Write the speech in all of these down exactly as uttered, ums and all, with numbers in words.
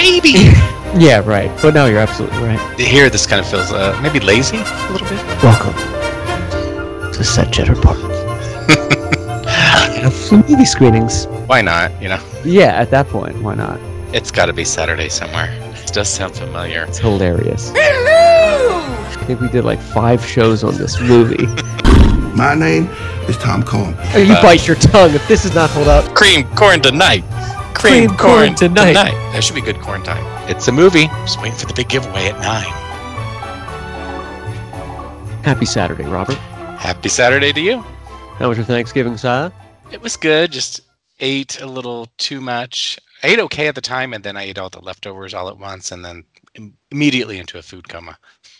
baby. Yeah, right. But no, you're absolutely right. Here, this kind of feels uh, maybe lazy a little bit. Welcome to Set Cheddar Park. Have some movie screenings. Why not? You know. Yeah, at that point, why not? It's got to be Saturday somewhere. It does sound familiar. It's hilarious. Hello! I think we did like five shows on this movie. My name is Tom Cohen. Oh, you uh, bite your tongue if this is not hold up. Cream corn tonight. Cream, Cream corn, corn tonight. tonight. That should be good corn time. It's a movie. Just waiting for the big giveaway at nine. Happy Saturday, Robert. Happy Saturday to you. How was your Thanksgiving, Si? It was good. Just ate a little too much. I ate okay at the time, and then I ate all the leftovers all at once, and then im- immediately into a food coma.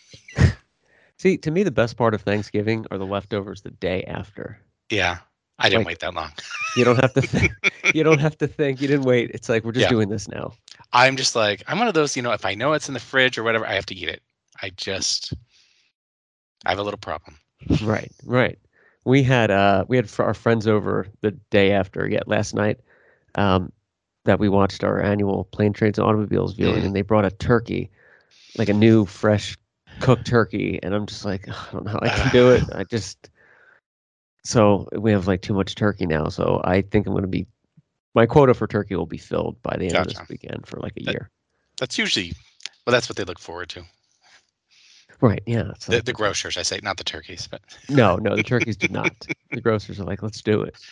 See, to me, the best part of Thanksgiving are the leftovers the day after. Yeah, I didn't like, wait that long. You don't have to think. You don't have to think. You didn't wait. It's like, we're just yeah. doing this now. I'm just like, I'm one of those, you know, if I know it's in the fridge or whatever, I have to eat it. I just, I have a little problem. Right, right. We had uh, we had our friends over the day after, yet last night, um, that we watched our annual Plane, Trains, and Automobiles viewing, mm. and they brought a turkey, like a new, fresh, cooked turkey, and I'm just like, I don't know how I can do it. I just, so we have like too much turkey now, so I think I'm going to be, my quota for turkey will be filled by the end gotcha. of this weekend for like a that, year. That's usually, well, that's what they look forward to. Right, yeah. The, like, the grocers, I say, not the turkeys, but no, no, the turkeys do not. The grocers are like, let's do it.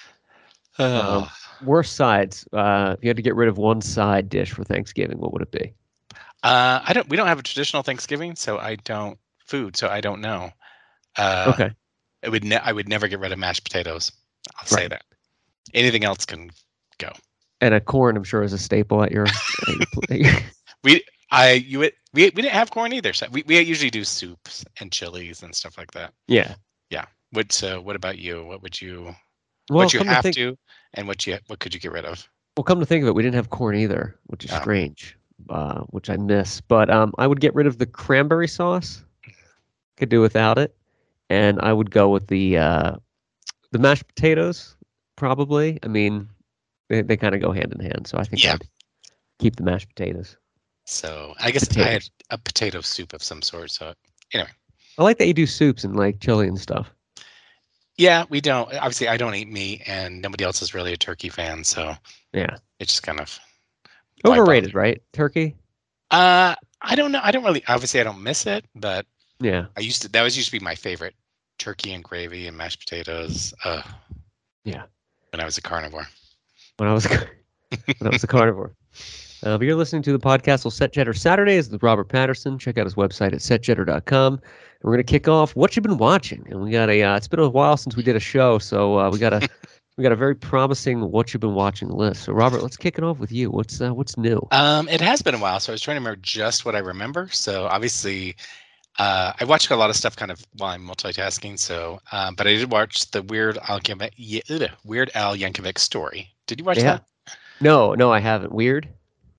Oh. Um, worst sides. Uh, if you had to get rid of one side dish for Thanksgiving, what would it be? Uh, I don't. We don't have a traditional Thanksgiving, so I don't food. So I don't know. Uh, okay. It would. Ne- I would never get rid of mashed potatoes. I'll right. say that. Anything else can go. And a corn, I'm sure, is a staple at your. at your we. I. You. We. We didn't have corn either. So we. We usually do soups and chilies and stuff like that. Yeah. Yeah. What. So what about you? What would you? Well, what you have to, think, to, and what you. What could you get rid of? Well, come to think of it, we didn't have corn either, which is oh. strange. Uh, which I miss, but um, I would get rid of the cranberry sauce. Could do without it, and I would go with the uh, the mashed potatoes. Probably. I mean, they they kind of go hand in hand, so I think yeah. I'd keep the mashed potatoes. So I guess potatoes. I had a potato soup of some sort. So anyway, I like that you do soups and like chili and stuff. Yeah, we don't. Obviously, I don't eat meat, and nobody else is really a turkey fan. So yeah, it's just kind of. Overrated, right? Turkey? Uh, I don't know. I don't really. Obviously, I don't miss it, but yeah, I used to. That was used to be my favorite: turkey and gravy and mashed potatoes. Uh, yeah. When I was a carnivore. When I was when I was a carnivore. Uh, but you're listening to the podcast "Well, Set Cheddar Saturdays" with Robert Patterson. Check out his website at set cheddar dot com. And we're gonna kick off what you've been watching, and we got a. Uh, it's been a while since we did a show, so uh, we got a. We got a very promising what you've been watching list. So, Robert, let's kick it off with you. What's uh, what's new? Um, it has been a while, so I was trying to remember just what I remember. So, obviously, uh, I watched a lot of stuff kind of while I'm multitasking. So, um, but I did watch the Weird Al Yankovic, Weird Al Yankovic story. Did you watch yeah. that? No, no, I haven't. Weird.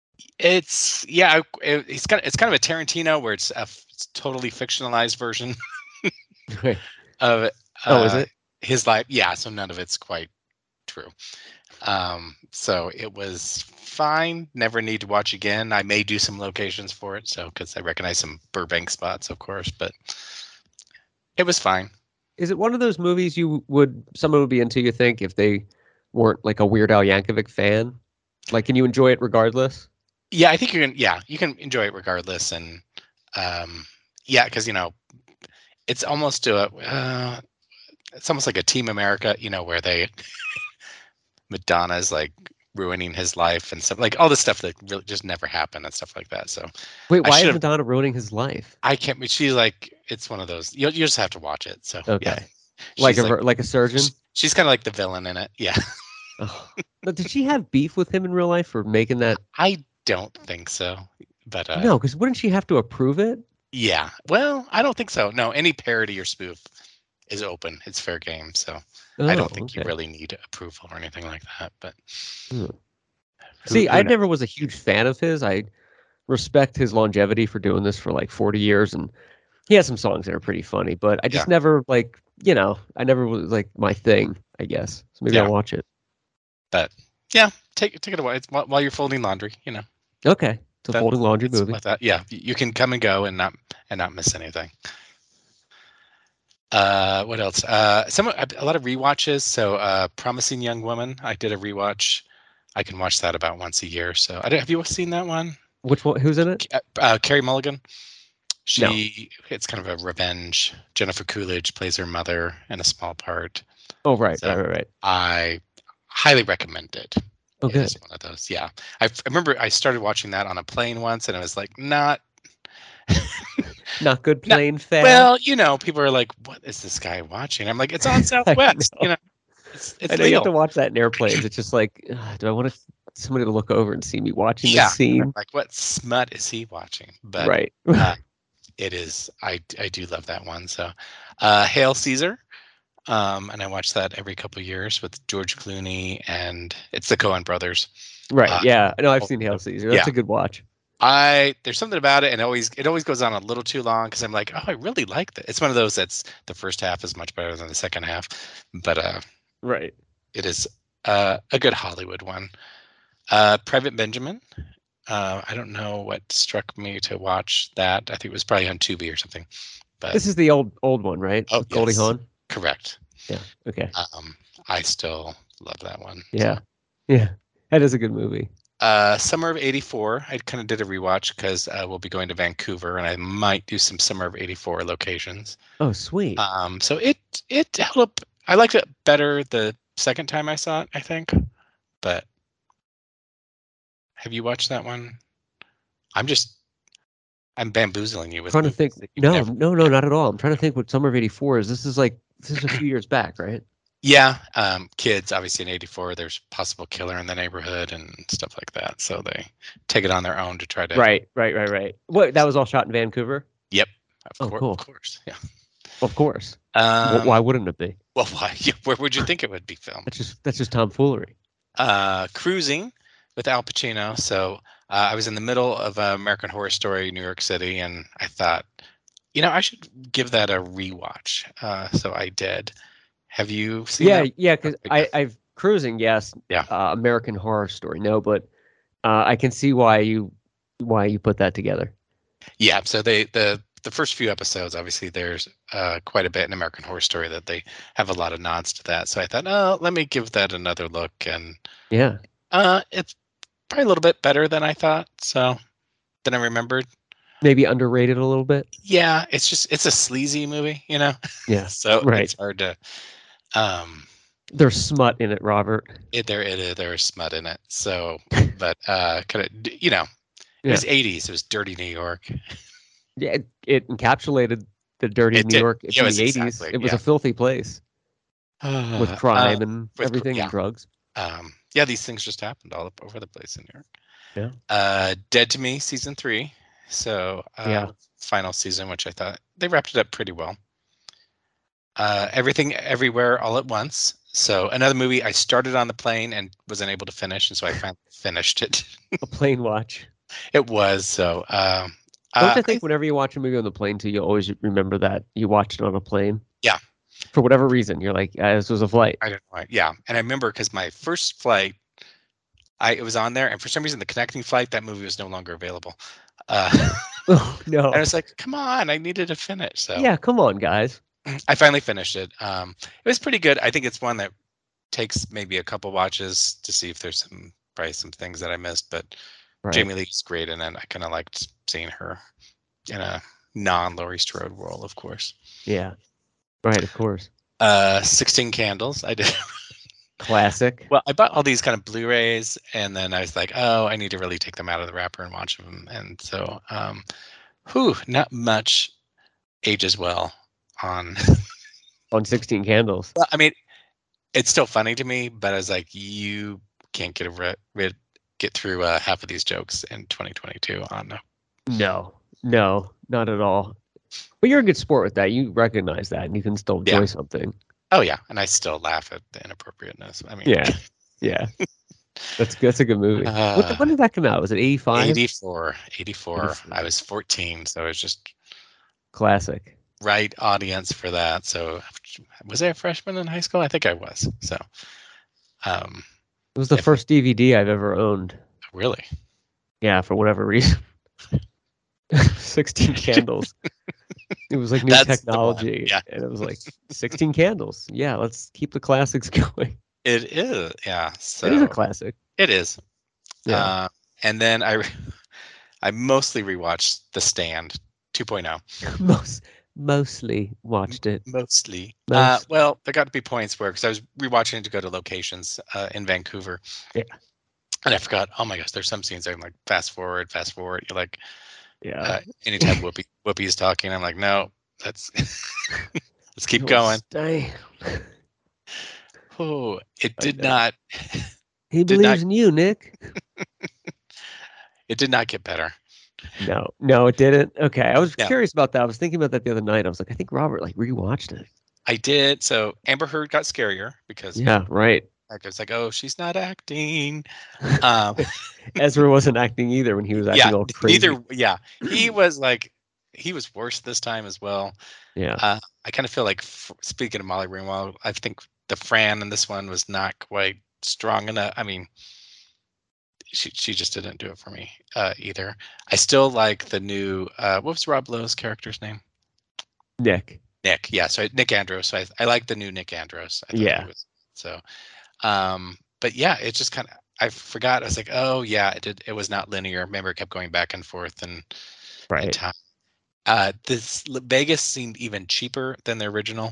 It's yeah, it, it's kind of it's kind of a Tarantino where it's a f- totally fictionalized version of uh, oh, is it his life? Yeah, so none of it's quite true. Um, so it was fine. Never need to watch again. I may do some locations for it, so because I recognize some Burbank spots, of course, but it was fine. Is it one of those movies you would someone would be into? You think if they weren't like a Weird Al Yankovic fan, like can you enjoy it regardless? Yeah, I think you can. Yeah, you can enjoy it regardless, and um, yeah, because you know, it's almost a, uh, it's almost like a Team America, you know, where they. Madonna's like ruining his life and stuff like all this stuff that really just never happened and stuff like that. So wait, why is Madonna ruining his life? I can't. She's like it's one of those. You you just have to watch it. So okay, yeah. like a like, like a surgeon. She's, she's kind of like the villain in it. Yeah. Oh. But did she have beef with him in real life for making that? I don't think so. But uh, no, because wouldn't she have to approve it? Yeah. Well, I don't think so. No, any parody or spoof is open. It's fair game. So. Oh, I don't think okay. you really need approval or anything like that. But hmm. see, who, who I knows? never was a huge fan of his. I respect his longevity for doing this for like forty years, and he has some songs that are pretty funny. But I just yeah. never like, you know, I never was like my thing. I guess so. Maybe yeah. I'll watch it. But yeah, take take it away it's while, while you're folding laundry. You know. Okay. It's a That- folding laundry It's movie. like that. Yeah, you can come and go and not and not miss anything. Uh, what else? Uh, some a lot of rewatches. So, uh, Promising Young Woman. I did a rewatch. I can watch that about once a year. So, I don't, have you seen that one? Which one? Who's in it? Uh, uh, Carrie Mulligan. She. It's kind of a revenge. Jennifer Coolidge plays her mother in a small part. Oh, right, So- right, right, right. I highly recommend it. Oh, It good. is one of those. Yeah, I, I remember I started watching that on a plane once, and I was like, not. Not good No, plain fare. Well, you know, people are like, "What is this guy watching?" I'm like, "It's on Southwest." know. You know, it's it's I know you have to legal. watch that in airplanes. It's just like, ugh, do I want to, somebody to look over and see me watching Yeah, this scene? like what smut is he watching? But Right. uh, it is. I I do love that one. So, uh, Hail Caesar, um, and I watch that every couple years with George Clooney, and it's the Coen brothers. right. uh, Yeah. No, I've oh, seen Hail Caesar. That's yeah. a good watch. I there's something about it, and it always it always goes on a little too long because I'm like, oh, I really like that. It's one of those that's the first half is much better than the second half, but uh, Right. it is uh, a good Hollywood one. Uh, Private Benjamin. Uh, I don't know what struck me to watch that. I think it was probably on Tubi or something. But This is the old old one, right? Oh, With Goldie yes. Hawn. correct. Yeah. Okay. Um, I still love that one. Yeah. Yeah. That is a good movie. Uh, Summer of eighty-four. I kind of did a rewatch because uh, we'll be going to Vancouver, and I might do some Summer of eighty-four locations. Oh, sweet. Um, so it it held up. I liked it better the second time I saw it, I think. But have you watched that one? I'm just I'm bamboozling you with trying to movies think. that you've No, never- no, no, not at all. I'm trying to think what Summer of eighty-four is. This is like, this is a few years back, right? Yeah, um, kids obviously in eighty-four. There's possible killer in the neighborhood and stuff like that. So they take it on their own to try to. Right, right, right, right. What, that was all shot in Vancouver? Of, Oh, cour- cool. of course. Yeah. Of course. Wh- Um, Why wouldn't it be? Well, why? Where would you think it would be filmed? That's just that's just tomfoolery. Uh, Cruising with Al Pacino. So uh, I was in the middle of uh, American Horror Story, New York City, and I thought, you know, I should give that a rewatch. Uh, so I did. Have you seen Yeah, that? yeah, because Okay. I I've cruising, yes. Yeah. Uh, American Horror Story, no, but uh, I can see why you why you put that together. Yeah. So they the the first few episodes, obviously, there's uh, quite a bit in American Horror Story that they have a lot of nods to that. So I thought, oh, let me give that another look, and Yeah. uh, it's probably a little bit better than I thought. So than I remembered. Maybe underrated a little bit. Yeah, it's just it's a sleazy movie, you know. Yeah. So Right. it's hard to. Um, There's smut in it, Robert. it, there it there's smut in it. So, but uh, kind of you know, it Yeah. was eighties. It was dirty New York. Yeah, it, it encapsulated the dirty It New did. York Yeah, it in was the eighties. exactly- It was yeah. a filthy place with Uh, crime and with cr- everything yeah. and drugs. um, yeah, these things just happened all up over the place in New York. Yeah. Uh, Dead to Me season three. So uh, Yeah. final season, which I thought they wrapped it up pretty well. Uh, Everything Everywhere All at Once. So another movie I started on the plane and was unable to finish, and so I finally finished it. A plane watch. It was so. Um, Don't uh, you think whenever you watch a movie on the plane too, you always remember that you watched it on a plane? Yeah. For whatever reason, you're like, uh, this was a flight. I don't know. Yeah, and I remember because my first flight, I it was on there, and for some reason the connecting flight that movie was no longer available. Uh, Oh, no. and I was like, "Come on, I needed to finish." So Yeah, come on, guys. I finally finished it. Um, it was pretty good. I think it's one that takes maybe a couple watches to see if there's some probably some things that I missed. But Right. Jamie Lee's great in it. I kind of liked seeing her in a non-Laurie Strode role, of course. Yeah. Right, of course. Uh, sixteen Candles. I did. Classic. Well, I bought all these kind of Blu-rays, and then I was like, oh, I need to really take them out of the wrapper and watch them. And so, um, whew, not much ages well on. On sixteen Candles. Well, I mean, it's still funny to me, but I was like, you can't get a rid, rid get through uh, half of these jokes in twenty twenty-two on. Uh, No, no, not at all. But you're a good sport with that. You recognize that, and you can still enjoy Yeah. something. oh yeah, and I still laugh at the inappropriateness. I mean, Yeah, yeah. That's that's a good movie. what the, Uh, when did that come out? Was it eighty-five? eighty-four, eighty-four. eighty-four. I was fourteen, so it was just Classic. right audience for that. So was I a freshman in high school? I think I was. So um It was the If- first D V D I've ever owned. really. Yeah, for whatever reason. sixteen candles. It was like new That's the one. technology. Yeah. And it was like sixteen candles. Yeah, let's keep the classics going. It is. Yeah. So It is a classic. It is. Yeah. Uh, and then I, I mostly rewatched The Stand two point oh. Most mostly watched it. Mostly. Most. Uh, well, there got to be points where, because I was rewatching it to go to locations uh, in Vancouver. Yeah. And I forgot, oh my gosh, there's some scenes I'm like, fast forward, fast forward. You're like, Yeah. uh, anytime Whoopi, Whoopi's talking, I'm like, no, let's, let's keep You'll going. Stay. Oh, it I did know. not, He Did believes not- in you, Nick. it did not get better. No, no, it didn't. Okay, I was No. curious about that. I was thinking about that the other night. I was like, I think Robert like rewatched it. I did. So Amber Heard got scarier because Yeah, right. like, I was like, oh, she's not acting. Um, Ezra wasn't acting either when he was acting yeah, all crazy. neither. Yeah, he was like, he was worse this time as well. Yeah, Uh, I kind of feel like, f- speaking of Molly Ringwald, I think the Fran in this one was not quite strong enough. I mean, she she just didn't do it for me uh, either. I still like the new. Uh, what was Rob Lowe's character's name? Nick. Nick. Yeah, so I, Nick Andros. So I I like the new Nick Andros. I thought he Yeah. was- so, um, but yeah, it just kind of. I forgot. I was like, oh yeah, it did. It was not linear. Remember, it kept going back and forth and. and Right. time. Uh, this L- Vegas seemed even cheaper than the original.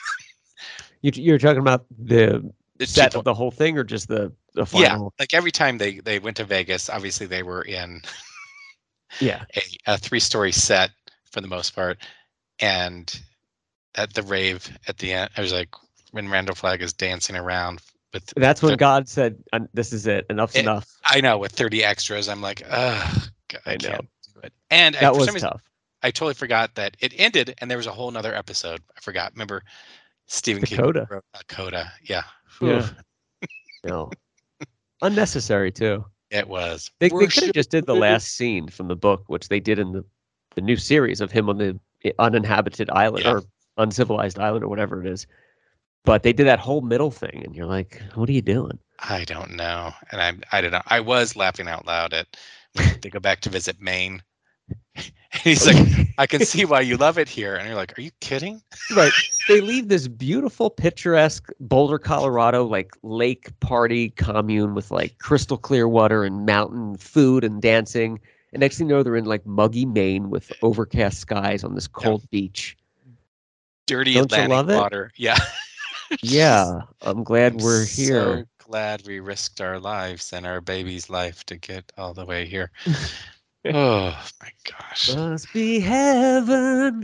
You you're talking about the It's set cheaper. of the whole thing, or just the the Yeah, final? like every time they they went to Vegas, obviously they were in Yeah. a, a three-story set for the most part, and at the rave at the end, I was like, when Randall Flagg is dancing around with, That's when the- God said, "Uh, "This is it. Enough's It- enough." I know, with thirty extras, I'm like, ugh, I, I know. can't do it. And I, That for was some reason, tough. I totally forgot that it ended, and there was a whole nother episode. I forgot. Remember, Stephen Dakota. King wrote uh, Coda. Yeah, Yeah. Oof, No. Unnecessary too. it was. They, they could have Worship just did the it. last scene from the book, which they did in the, the new series of him on the i- uninhabited island Yeah. or uncivilized island or whatever it is. But they did that whole middle thing, and you're like, what are you doing? I don't know, and I I don't know. I was laughing out loud at when they go back to visit Maine. And he's like, I can see why you love it here, and you're like, are you kidding? Right. They leave this beautiful, picturesque Boulder, Colorado, like lake party commune with like crystal clear water and mountain food and dancing. And next thing you know, they're in like muggy Maine with overcast skies on this cold beach. Dirty Don't you Atlantic love it? water. Yeah. Yeah, I'm glad I'm we're So here. glad we risked our lives and our baby's life to get all the way here. Oh my gosh. Must be heaven.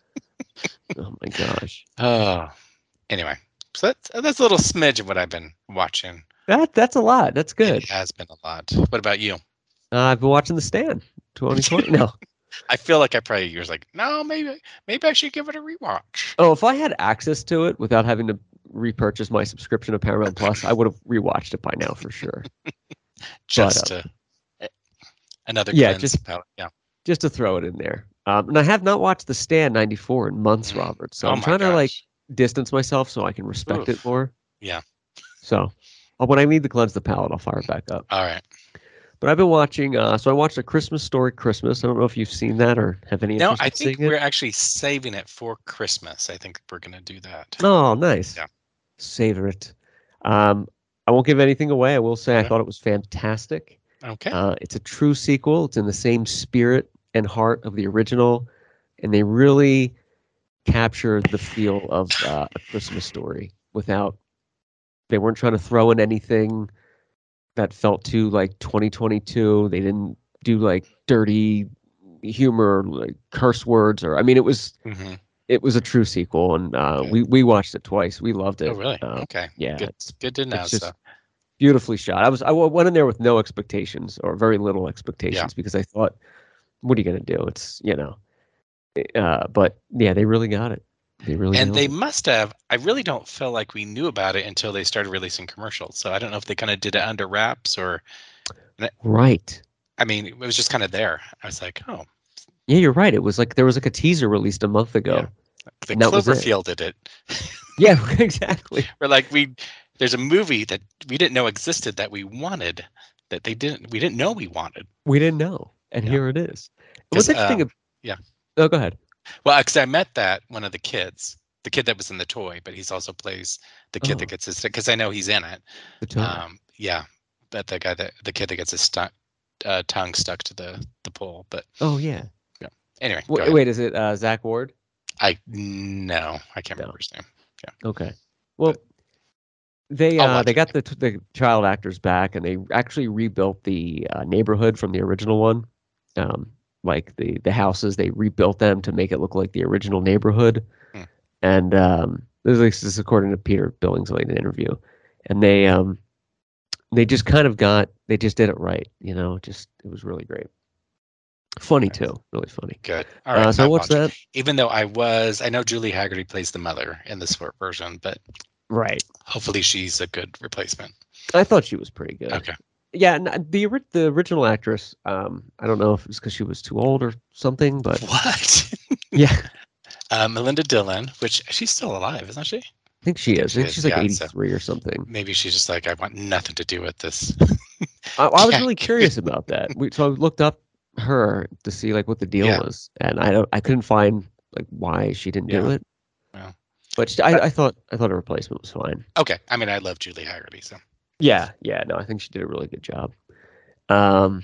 Oh my gosh. Oh. Anyway, so that's that's a little smidge of what I've been watching. That that's a lot. That's good. It has been a lot. What about you? Uh, I've been watching The Stand twenty twenty. No. I feel like I probably was like, no, maybe maybe I should give it a rewatch. Oh, if I had access to it without having to repurchase my subscription to Paramount Plus, I would have rewatched it by now for sure. Just uh, to eh, another yeah, cleanse just- palate. Yeah. Just to throw it in there. Um, and I have not watched The Stand ninety-four in months, Mm. Robert. So Oh I'm my trying to like gosh. distance myself so I can respect it Oof. more. Yeah. So uh, when I need to cleanse the palate, I'll fire it back up. All right. But I've been watching. Uh, so I watched A Christmas Story Christmas. I don't know if you've seen that or have any No, interest I in think seeing we're it. actually saving it for Christmas. I think we're gonna do that. Oh, nice. Yeah. Savor it. Um, I won't give anything away. I will say I Okay. thought it was fantastic. Okay. Uh, it's a true sequel. It's in the same spirit and heart of the original, and they really captured the feel of uh, A Christmas Story without. They weren't trying to throw in anything that felt too like twenty twenty-two. They didn't do like dirty humor, like curse words, or I mean, it was hmm it was a true sequel, and uh, Good. we we watched it twice. We loved it. Oh, really? Uh, Okay. yeah, Good. it's Good to know. it's just So. beautifully shot. I was I w- went in there with no expectations or very little expectations because I thought, what are you gonna do? It's you know, uh, but yeah, they really got it. They really And nailed they it. must have. I really don't feel like we knew about it until they started releasing commercials. So I don't know if they kind of did it under wraps or. Right. I mean, it was just kind of there. I was like, oh, Yeah, you're right. It was like there was like a teaser released a month ago. Yeah. the And that was it. Cloverfield did it. Yeah, exactly. We're like, we. There's a movie that we didn't know existed that we wanted that they didn't we didn't know we wanted. We didn't know, and Yeah. here it is. 'Cause, What's interesting? um, ab- yeah. Oh, go ahead. Well, because I met that one of the kids, the kid that was in the toy, but he's also plays the kid that Oh. gets his because I know he's in it. The toe. Um, yeah, but the guy that the kid that gets his stu- uh, tongue stuck to the the pole. But oh yeah. anyway, go Wait, ahead. wait, is it uh, Zach Ward? I no, I can't No. remember his name. Okay. Well, But they I'll uh, watch they it. got the the child actors back, and they actually rebuilt the uh, neighborhood from the original one. Um, like the the houses, they rebuilt them to make it look like the original neighborhood. Hmm. And um, this is, this is according to Peter Billingsley in an interview, and they um they just kind of got they just did it right. You know, just it was really great. Funny Nice. too, really funny. Good. All right. Uh, so I'll what's watch it. that? Even though I was, I know Julie Haggerty plays the mother in the short version, but Right. hopefully she's a good replacement. I thought she was pretty good. Okay. Yeah, and the ori- the original actress, um, I don't know if it's because she was too old or something, but What? yeah, uh, Melinda Dillon, which she's still alive, isn't she? I think she is. I think is, she's like yeah, so- eighty-three or something. Maybe she's just like, I want nothing to do with this. I, I was Yeah. really curious about that. We, so I looked up her to see like what the deal Yeah. was, and I don't, I couldn't find like why she didn't do Yeah. it. Well. But she, I, I thought I thought her replacement was fine. Okay. I mean, I love Julie Haggerty, so. Yeah, yeah, no, I think she did a really good job. Um,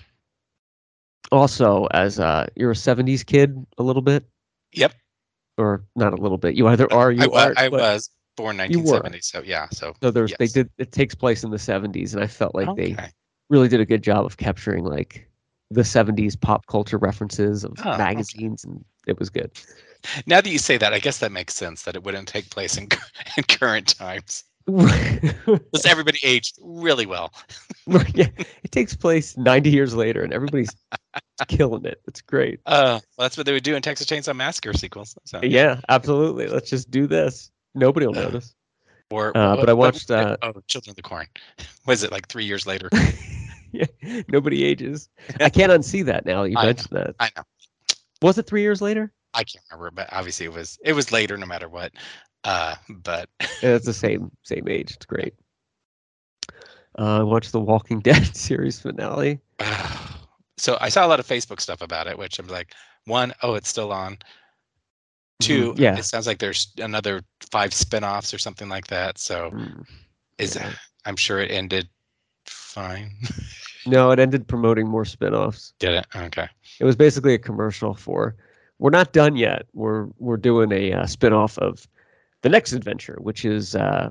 also, as uh, you're a seventies kid, a little bit, Yep. or not a little bit. You either are, or you I, wa- aren't. I but- was born you nineteen were. seventy, so yeah. So, So there's they yes. did it takes place in the seventies, and I felt like they Okay. really did a good job of capturing like the seventies pop culture references of Oh, okay. magazines, and it was good. Now that you say that, I guess that makes sense that it wouldn't take place in, in current times. Right. Because everybody aged really well. Yeah, it takes place ninety years later, and everybody's killing it. It's great. Uh, well, that's what they would do in Texas Chainsaw Massacre sequels. So. Yeah, absolutely. Let's just do this. Nobody will notice. Or, Uh, what- but I what- watched. Uh, oh, Children of the Corn. Was it like three years later? yeah, nobody ages. I can't unsee that now that you I know. mentioned that. I know. Was it three years later? I can't remember, but obviously it was it was later no matter what. Uh, but Yeah, it's the same same age. It's great. Uh, I watched the Walking Dead series finale. so I saw a lot of Facebook stuff about it, which I'm like, one, oh, it's still on. Two, Mhm, yeah. it sounds like there's another five spin-offs or something like that. So Mm, is yeah. I'm sure it ended fine. No, it ended promoting more spin-offs. Did it? Okay. It was basically a commercial for, we're not done yet. We're we're doing a uh, spin-off of the next adventure, which is uh,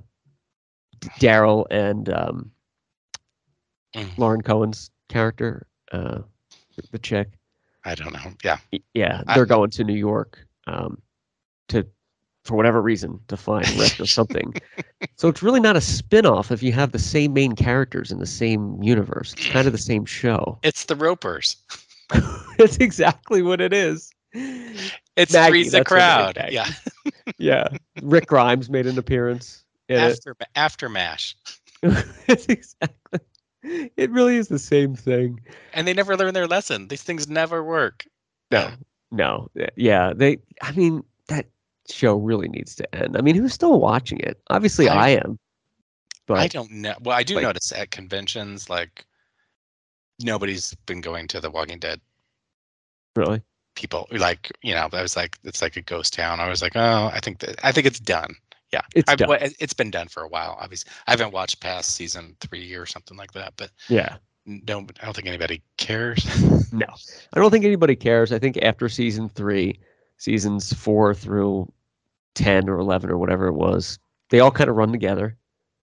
Daryl and um, Mm. Lauren Cohen's character, uh, the chick. I don't know. Yeah. Y- Yeah, I- they're going to New York um, to, for whatever reason, to find Rick or something. So it's really not a spin-off if you have the same main characters in the same universe. It's kind of the same show. It's the Ropers. That's exactly what it is. It's Maggie, Freeze the that's her name, Crowd. Maggie. Yeah. Yeah, Rick Grimes made an appearance in it. After after MASH. It's exactly. It really is the same thing. And they never learn their lesson. These things never work. No, no, yeah. They. I mean, that show really needs to end. I mean, who's still watching it? Obviously, I, I- am. But I don't know. Well, I do like- notice at conventions, like nobody's been going to the Walking Dead really, people. Like, you know, I was like, it's like a ghost town. I was like, oh, I think that I think it's done. Yeah, It's I've, done. well, it- it's been done for a while. Obviously, I haven't watched past season three or something like that, but yeah. don't I don't think anybody cares. No, I don't think anybody cares. I think after season three, seasons four through ten or eleven or whatever it was, they all kind of run together,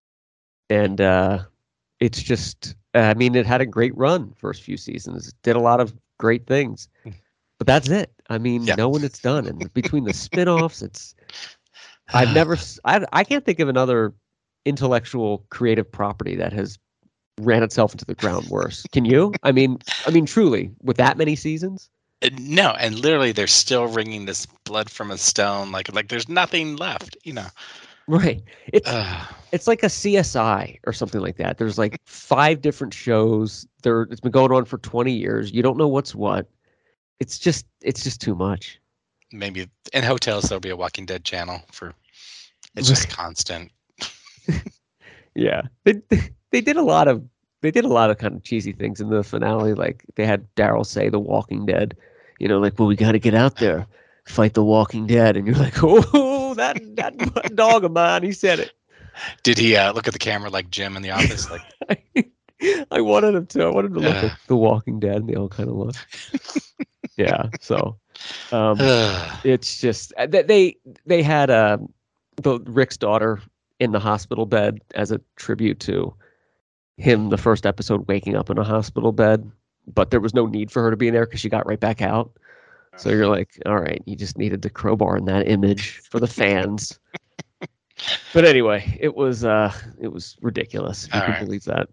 and uh, it's just. I mean, it had a great run first few seasons. It did a lot of great things, but that's it. I mean, Yeah. know when it's done, and between the spin-offs, it's. I've never. s- I I can't think of another intellectual creative property that has ran itself into the ground worse. Can you? I mean, I mean, truly, with that many seasons. Uh, No, and literally they're still wringing this blood from a stone. Like like there's nothing left. You know. Right. It's Uh, it's like a C S I or something like that. There's like five different shows. There it's been going on for twenty years. You don't know what's what. It's just it's just too much. maybe in hotels there'll be a Walking Dead channel for. It's just constant. Yeah. They they did a lot of they did a lot of kind of cheesy things in the finale. Like they had Daryl say The Walking Dead, you know, like, well, we got to get out there, fight the Walking Dead. And you're like, oh, that, that dog of mine, he said it. Did he uh, look at the camera like Jim in The Office? Like, I wanted him to. I wanted him to look uh, at The Walking Dead, and they all kind of look. Yeah. So um, it's just that they they had uh, the Rick's daughter in the hospital bed as a tribute to him. The first episode, waking up in a hospital bed, but there was no need for her to be in there because she got right back out. So you're like, all right, you just needed to crowbar in that image for the fans. But anyway, it was uh, it was ridiculous. You All can right. believe that.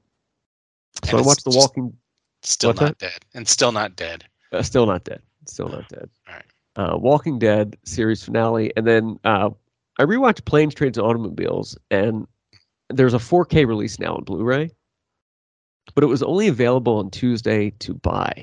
And So I it's watched The just Walking. Still What's not that? dead. And still not dead. Uh, still not dead. Still not dead. All right. Uh, Walking Dead series finale, and then uh, I rewatched Planes, Trains, and Automobiles, and there's a four K release now on Blu-ray, but it was only available on Tuesday to buy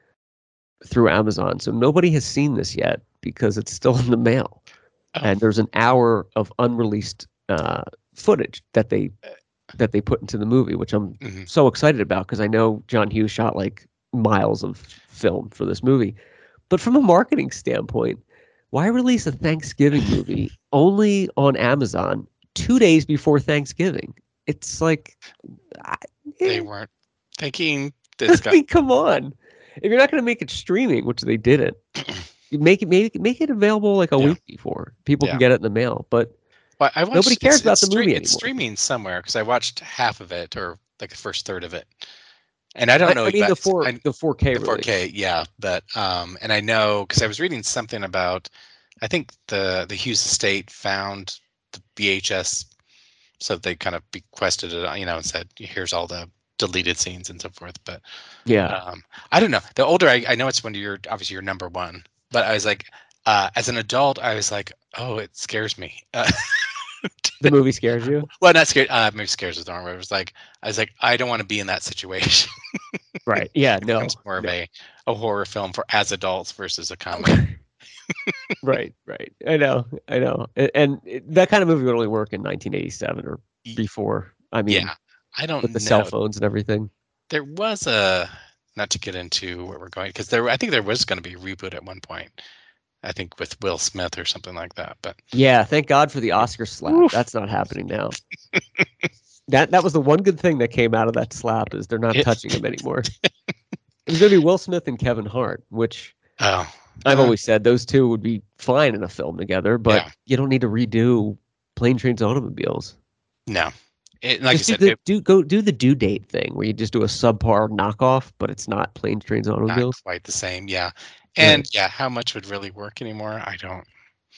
through Amazon. So nobody has seen this yet because it's still in the mail. Oh. And there's an hour of unreleased uh, footage that they that they put into the movie, which I'm Mm-hmm. so excited about because I know John Hughes shot like miles of film for this movie. But from a marketing standpoint, why release a Thanksgiving movie only on Amazon two days before Thanksgiving? It's like I, They eh, weren't thinking this I guy. mean, come on. If you're not going to make it streaming, which they didn't, you make it make, make it available like a Yeah. week before. People Yeah. can get it in the mail. But Well, I watched, Nobody cares it's, about it's the movie stre- It's anymore. streaming somewhere because I watched half of it or like the first third of it, and I don't I, know. I mean, the about- four I- the four K the four K, release. yeah, but um, and I know because I was reading something about. I think the the Hughes estate found the V H S, so they kind of bequested it, you know, and said, "Here's all the deleted scenes and so forth." But Yeah. um, I don't know. The older I, I know, it's when you're obviously your number one. But I was like, uh, as an adult, I was like, oh, it scares me. Uh, The movie scares you? well, not scared. Uh, maybe scares is the wrong word. It was like I was like, I don't want to be in that situation. Right. Yeah. It No. becomes more of no. a, a horror film for as adults versus a comedy. Right. Right. I know. I know. And, and it, that kind of movie would only work in nineteen eighty-seven or before. I mean, Yeah, I don't with the know. cell phones and everything. There was a, not to get into where we're going, because there, I think there was going to be a reboot at one point. I think with Will Smith or something like that. But Yeah. Thank God for the Oscar slap. Oof. That's not happening now. that that was the one good thing that came out of that slap is they're not It- touching him anymore. It was going to be Will Smith and Kevin Hart, which oh, I've uh, always said those two would be fine in a film together, but Yeah. you don't need to redo Plane, Trains, Automobiles. no, it, like Just I do said, the, it, do go do the due date thing where you just do a subpar knockoff, but it's not Planes, Trains, not Automobiles. quite the same. Yeah, and yeah, how much would really work anymore? I don't,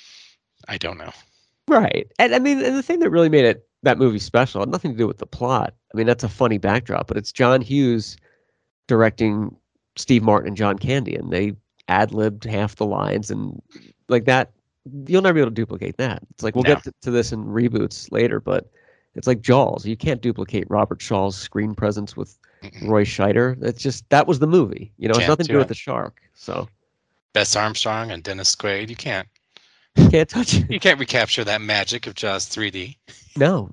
I don't know. Right. And I mean, and the thing that really made it that movie special had nothing to do with the plot. I mean, that's a funny backdrop, but it's John Hughes directing Steve Martin and John Candy, and they ad-libbed half the lines and like that. You'll never be able to duplicate that. It's like we'll No. get to, to this in reboots later, but it's like Jaws. You can't duplicate Robert Shaw's screen presence with Mm-mm. Roy Scheider. That's just that was the movie. You know, it's Can't nothing to do do it. with the shark. So Bess Armstrong and Dennis Quaid, you can't, you can't touch it. you can't recapture that magic of Jaws three D. No.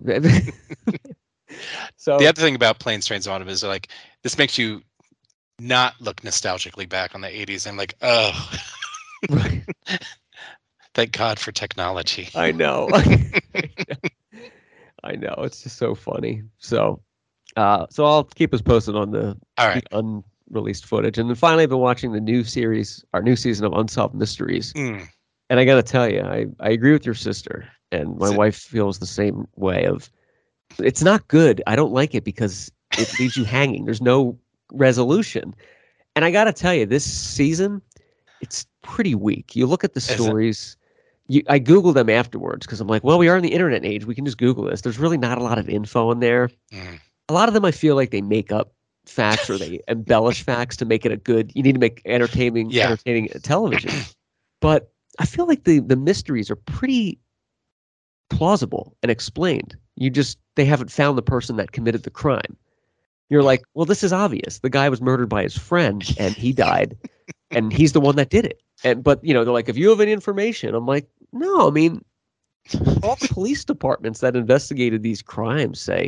so The other thing about Planes, Trains, and Automobiles is like this makes you not look nostalgically back on the eighties. I'm like, oh, right. thank God for technology. I know. I know. I know. It's just so funny. So, uh, so I'll keep us posted on the, All right. the unreleased footage. And then finally, I've been watching the new series, our new season of Unsolved Mysteries. Mm, And I got to tell you, I, I agree with your sister. And my Is it- wife feels the same way of, it's not good. I don't like it because it leaves you hanging. There's no resolution. And I got to tell you, this season, it's pretty weak. You look at the it? stories. You, I Googled them afterwards because I'm like, well, we are in the internet age. We can just Google this. There's really not a lot of info in there. Mm, A lot of them, I feel like they make up facts or they embellish facts to make it a good. You need to make entertaining, Yeah. entertaining television. But I feel like the the mysteries are pretty plausible and explained. You just they haven't found the person that committed the crime. You're like, well, this is obvious. The guy was murdered by his friend and he died, and he's the one that did it. And but you know, they're like, if you have any information, I'm like, no, I mean, all the police departments that investigated these crimes say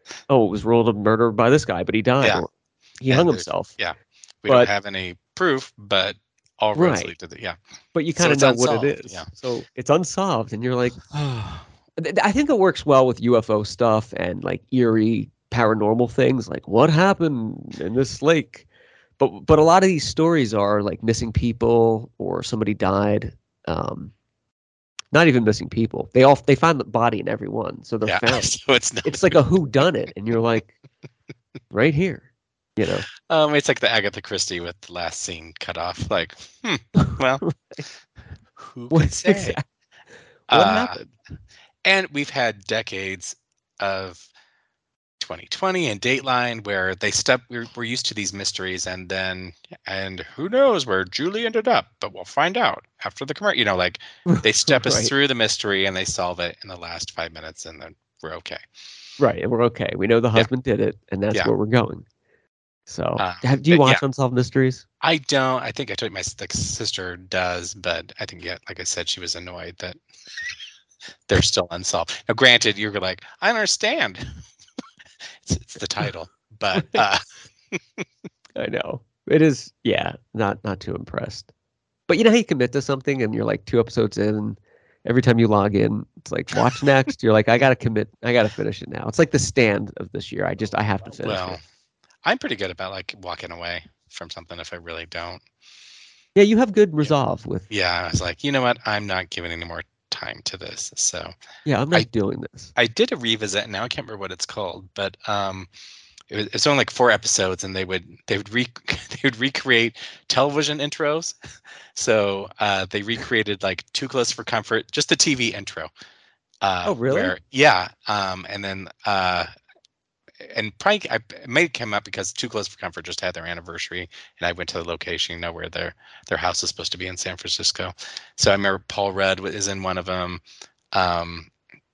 oh, it was ruled a murder by this guy, but he died, Yeah. or he And hung there's- himself. Yeah. We But- don't have any proof, but all roads Right. lead to the yeah. But you So kind of it's know what it unsolved, is. yeah. So it's unsolved, and you're like, th- I think it works well with U F O stuff and like eerie paranormal things, like what happened in this lake. But but a lot of these stories are like missing people or somebody died. Um, not even missing people. They all they find the body in every one, so they're Yeah. found. So it's not, It's like a who done it, and you're like, right here, you know. um it's like the Agatha Christie with the last scene cut off. Like, hmm, well, who What can say? exact- What Uh, happened? And we've had decades of twenty twenty and Dateline where they step we're, we're used to these mysteries, and then and who knows where Julie ended up, but we'll find out after the commercial. You know, like they step us Right. through the mystery and they solve it in the last five minutes, and then we're okay. Right, and we're okay. We know the husband did it, and that's Yeah. where we're going. So, Uh, have, do you but watch yeah. Unsolved Mysteries? I don't. I think I told you my s- like, sister does, but I think yeah, like I said, she was annoyed that they're still unsolved. Now, granted, you're like, I understand. it's, it's the title, but uh, I know it is. Yeah, not not too impressed. But you know how you commit to something, and you're like two episodes in, and every time you log in, it's like watch next. You're like, I gotta commit. I gotta finish it now. It's like The Stand of this year. I just I have to finish well, it. I'm pretty good about like walking away from something if I really don't. Yeah, you have good resolve with. Yeah, I was like, you know what? I'm not giving any more time to this. So Yeah, I'm not I- doing this. I did a revisit, and now I can't remember what it's called, but um, it was, it's only like four episodes, and they would they would re they would recreate television intros. So uh, they recreated like Too Close for Comfort, just the T V intro. Uh, Oh, really? Where, yeah, um, and then uh, and probably I, it may have come up because Too Close for Comfort just had their anniversary, and I went to the location, you know, where their their house is supposed to be in San Francisco. So I remember Paul Rudd is in one of them. Um,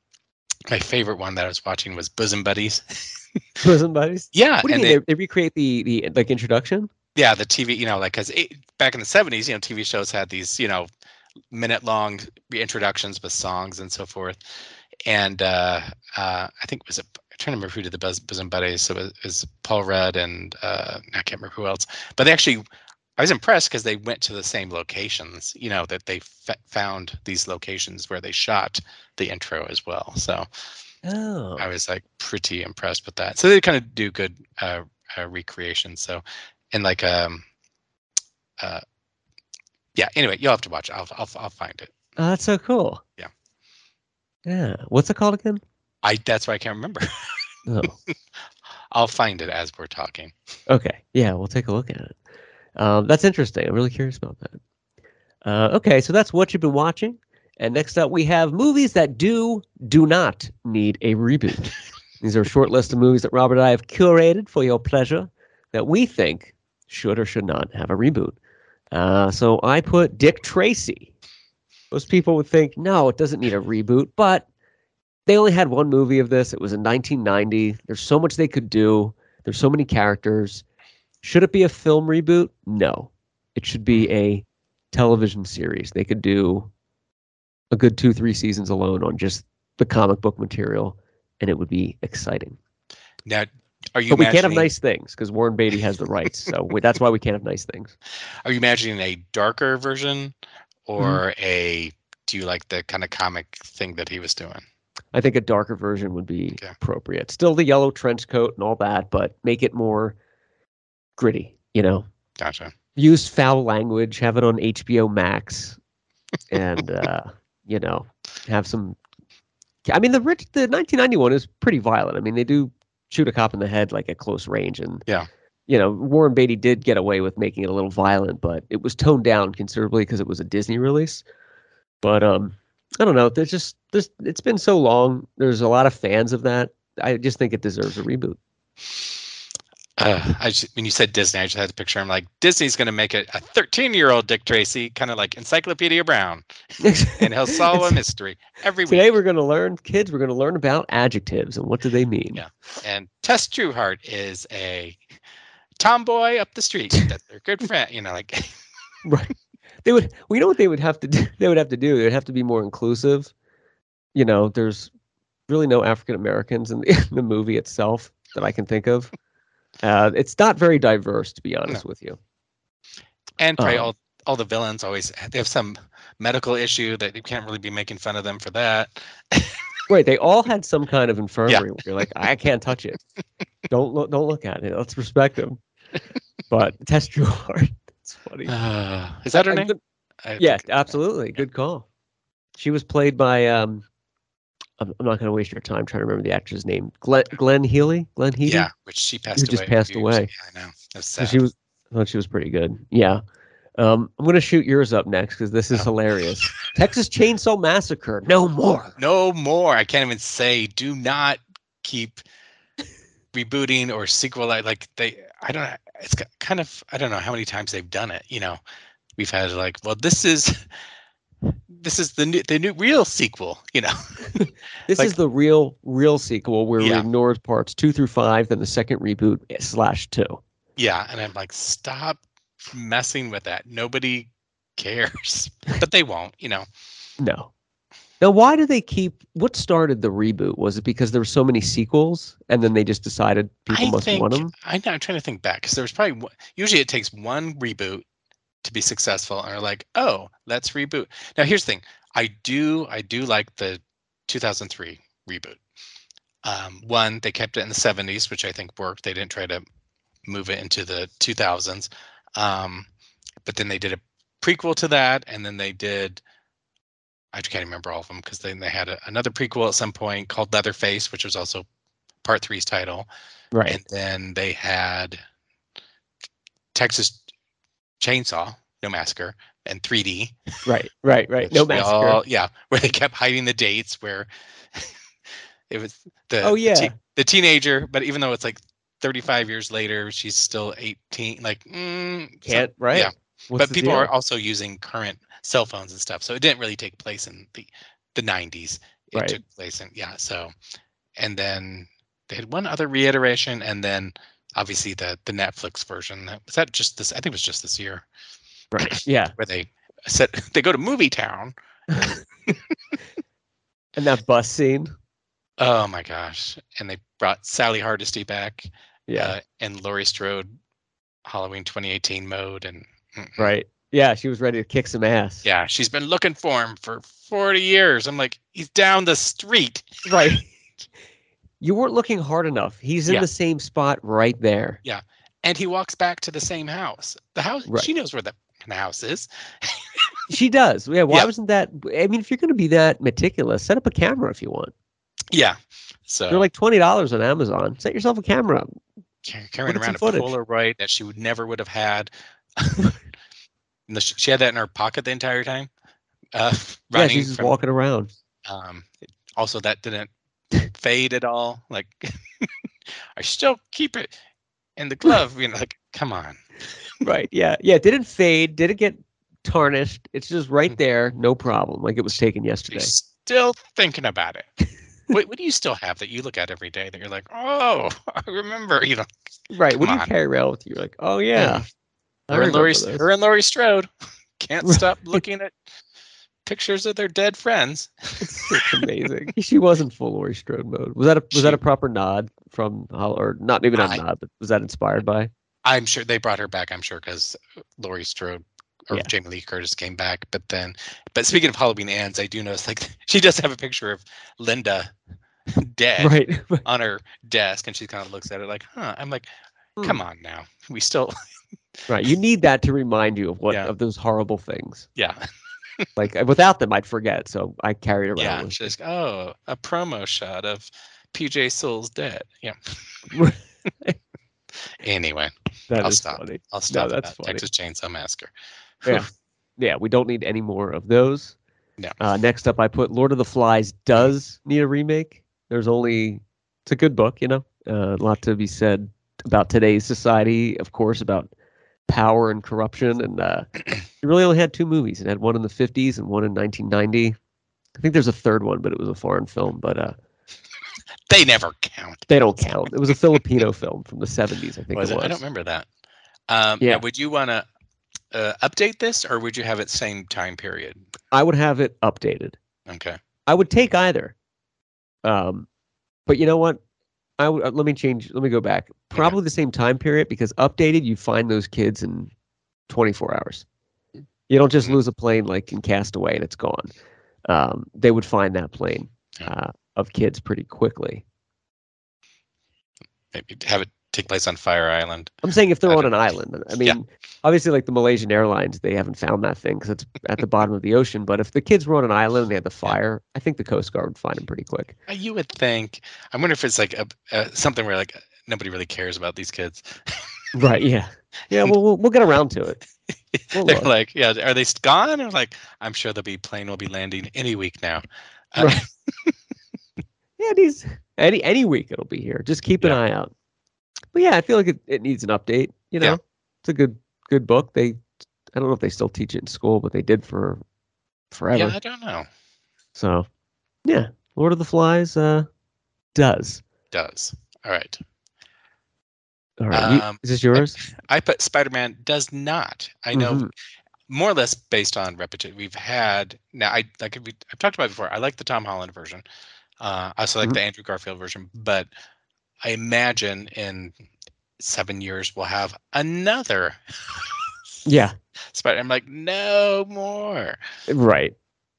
my favorite one that I was watching was Bosom Buddies. Bosom buddies. Yeah, What do you and mean? they, They, they recreate the the like introduction? yeah, the T V, you know, like because back in the seventies, you know, T V shows had these, you know, minute long introductions with songs and so forth. And uh, uh, I think it was a, I'm trying to remember who did the Bos- Bosom Buddies. So it was, it was Paul Rudd and uh, I can't remember who else. But they actually, I was impressed because they went to the same locations. You know, that they f- found these locations where they shot the intro as well. So Oh, I was like pretty impressed with that. So they kind of do good uh, uh, recreation. So, and like, um, uh, yeah. Anyway, you'll have to watch it. I'll I'll I'll find it. oh, that's so cool. Yeah. Yeah. What's it called again? I that's why I can't remember. Oh, I'll find it as we're talking. okay. Yeah, we'll take a look at it. Um, that's interesting. I'm really curious about that. Uh, okay, so that's what you've been watching. And next up, we have movies that do, do not need a reboot. These are a short list of movies that Robert and I have curated for your pleasure that we think should or should not have a reboot. Uh, so I put Dick Tracy. Most people would think, no, it doesn't need a reboot, but they only had one movie of this. It was in nineteen ninety. There's so much they could do. There's so many characters. Should it be a film reboot? No. It should be a television series. They could do a good two, three seasons alone on just the comic book material, and it would be exciting. Now, are you But we can't have imagining? nice things because Warren Beatty has the rights. So we, that's why we can't have nice things. Are you imagining a darker version, or Mm-hmm. a? Do you like the kind of comic thing that he was doing? I think a darker version would be Okay. appropriate. Still the yellow trench coat and all that, but make it more gritty, you know? Gotcha. Use foul language, have it on H B O Max, and, uh, you know, have some. I mean, the rich, the nineteen ninety-one is pretty violent. I mean, they do shoot a cop in the head like at close range. And, Yeah. you know, Warren Beatty did get away with making it a little violent, but it was toned down considerably because it was a Disney release. But, um, I don't know. There's just there's it's been so long. There's a lot of fans of that. I just think it deserves a reboot. Uh, I just, when you said Disney, I just had to picture him like Disney's going to make it a thirteen-year-old Dick Tracy, kind of like Encyclopedia Brown, and he'll solve a mystery every Today week. we're going to learn, kids. We're going to learn about adjectives and what do they mean. Yeah. And Tess Trueheart is a tomboy up the street that they're good friend. You know, like Right. They would. We know what they would have to do. They would have to do. They would have to be more inclusive. You know, there's really no African Americans in the, in the movie itself that I can think of. Uh, it's not very diverse, to be honest No. with you. And probably Um, all all the villains always they have some medical issue that you can't really be making fun of them for that. Right. They all had some kind of infirmary where you're like, I can't touch it. Don't look. Don't look at it. Let's respect them. But test your heart. It's funny. Uh, is that her I- name? good- I Yeah, think- absolutely. Good call. She was played by. Um, I'm, I'm not going to waste your time trying to remember the actress name. Glenn Glenn Healy. Glenn Healy. Yeah, which she passed just away. a passed few years- away. Yeah, I know. That's So sad. she was. I thought she was pretty good. Yeah. Um, I'm going to shoot yours up next because this is Oh. hilarious. Texas Chainsaw Massacre. No more. No more. I can't even say. Do not keep rebooting or sequel. Like like they. I don't know. It's ki- kind of. I don't know how many times they've done it. You know, we've had like, well, this is. This is the new, the new real sequel. You know. This Like- is the real, real sequel where we Yeah. ignore parts two through five, then the second reboot slash two. Yeah, and I'm like, stop messing with that. Nobody cares, but they won't. You know. No. Now, why do they keep? What started the reboot? Was it because there were so many sequels, and then they just decided people I must think want them? I know, I'm trying to think back because there was probably one- usually it takes one reboot to be successful, and they're like, oh, let's reboot. Now here's the thing: I do I do like the two thousand three reboot. Um, one, they kept it in the seventies, which I think worked. They didn't try to move it into the two thousands, um, but then they did a prequel to that, and then they did. I can't remember all of them because then they had a, another prequel at some point called Leatherface, which was also part three's title. Right. And then they had Texas Chainsaw, No Massacre, and three D. Right. Right. Right. which No we massacre. all- yeah, where they kept hiding the dates, where it was the Oh, the, yeah. te- the teenager, but even though it's like thirty-five years later, she's still eighteen. Like, mm, so- Can't. Right. yeah. What's but the people deal? are also using current cell phones and stuff, so it didn't really take place in the the nineties. It Right. took place in yeah. So, and then they had one other reiteration, and then obviously the the Netflix version. That- Was that just this? I think it was just this year Right. Yeah. where they said they go to Movie Town. And that bus scene. Oh my gosh! And they brought Sally Hardesty back. Yeah. uh, and Laurie Strode, Halloween twenty eighteen mode, and mm-mm. Right. Yeah. She was ready to kick some ass. Yeah, she's been looking for him for forty years. I'm like, he's down the street. Right. You weren't looking hard enough. He's in Yeah. the same spot right there. And he walks back to the same house. The house, Right. she knows where the fucking house is. She does. Yeah. Why Yeah. wasn't that? I mean, if you're going to be that meticulous, set up a camera if you want. Yeah. So They're like twenty dollars on Amazon. Set yourself a camera up. car- carrying look at around a some footage. Polaroid that she would never would have had. And the- she had that in her pocket the entire time. Uh, Yeah, running she's just from, walking around. um, also, that didn't fade at all. Like, I still keep it in the glove. You know, like, come on. Right. Yeah. Yeah. It didn't fade. Didn't get tarnished. It's just Hmm. right there. No problem. Like it was taken yesterday. She's still thinking about it. what, what do you still have that you look at every day that you're like, oh, I remember, you know, Right. What do come you on. carry around with you? You're like, oh yeah. I her and, remember Laurie, those. her and Laurie Strode can't Right. stop looking at pictures of their dead friends. It's, it's amazing. She was in full Laurie Strode mode. Was that a was that She- a proper nod from Hol- or not? Maybe not I- nod, but was that inspired by? I'm sure they brought her back, I'm sure, because Laurie Strode or Yeah. Jamie Lee Curtis came back. But then, but speaking of Halloween Ends, I do notice like she does have a picture of Linda dead Right. on her desk, and she kind of looks at it like, huh. I'm like, Hmm. come on now. We still, Right. You need that to remind you of what Yeah. of those horrible things. yeah. Like uh, without them, I'd forget. So I carried it around. Yeah, with she's oh, a promo shot of P J Souls dead. Yeah. me. Anyway, That I'll is stop. funny. I'll stop. that's at that. funny. Texas Chainsaw Massacre. Yeah. Yeah, we don't need any more of those. No. Uh, next up, I put Lord of the Flies does need a remake. There's only, it's a good book, you know, uh, a lot to be said about today's society, of course, about power and corruption. And uh, it really only had two movies. It had one in the fifties and one in nineteen ninety. I think there's a third one, but it was a foreign film, but uh, They never count. they don't count. It was a Filipino film from the seventies, I think Was it it? was. I don't remember that. Um, Yeah. yeah. Would you want to uh, update this, or would you have it same time period? I would have it updated. Okay. I would take either. Um, but you know what? I w- uh, let me change. Let me go back. Probably the same time period because updated, you find those kids in twenty-four hours. You don't just Mhm. lose a plane like in Castaway and it's gone. Um, they would find that plane Yeah. uh, of kids pretty quickly. Maybe have it take place on Fire Island. I'm saying if they're I on don't an know. island. I mean, Yeah. obviously, like the Malaysian Airlines, they haven't found that thing because it's at the bottom of the ocean. But if the kids were on an island and they had the fire, I think the Coast Guard would find them pretty quick. Uh, You would think. I wonder if it's like a, a something where like nobody really cares about these kids. Right? Yeah. Yeah. Well, we'll, we'll get around to it. We'll They're look. like, yeah, are they gone? Or like, I'm sure the be plane will be landing any week now. Uh, Right. Yeah. These any any week it'll be here. Just keep an Yeah. eye out. But yeah, I feel like it, it needs an update. You know, Yeah. it's a good good book. They, I don't know if they still teach it in school, but they did for forever. Yeah, I don't know. So, yeah, Lord of the Flies uh, does. Does. All right. All right, you, Um, is this yours? I put Spider-Man does not. I know Mhm. more or less based on repetition. We've had now. I like we, I've talked about it before. I like the Tom Holland version. Uh, I also like Mhm. the Andrew Garfield version, but I imagine in seven years we'll have another Yeah, Spider. I'm like, no more. right.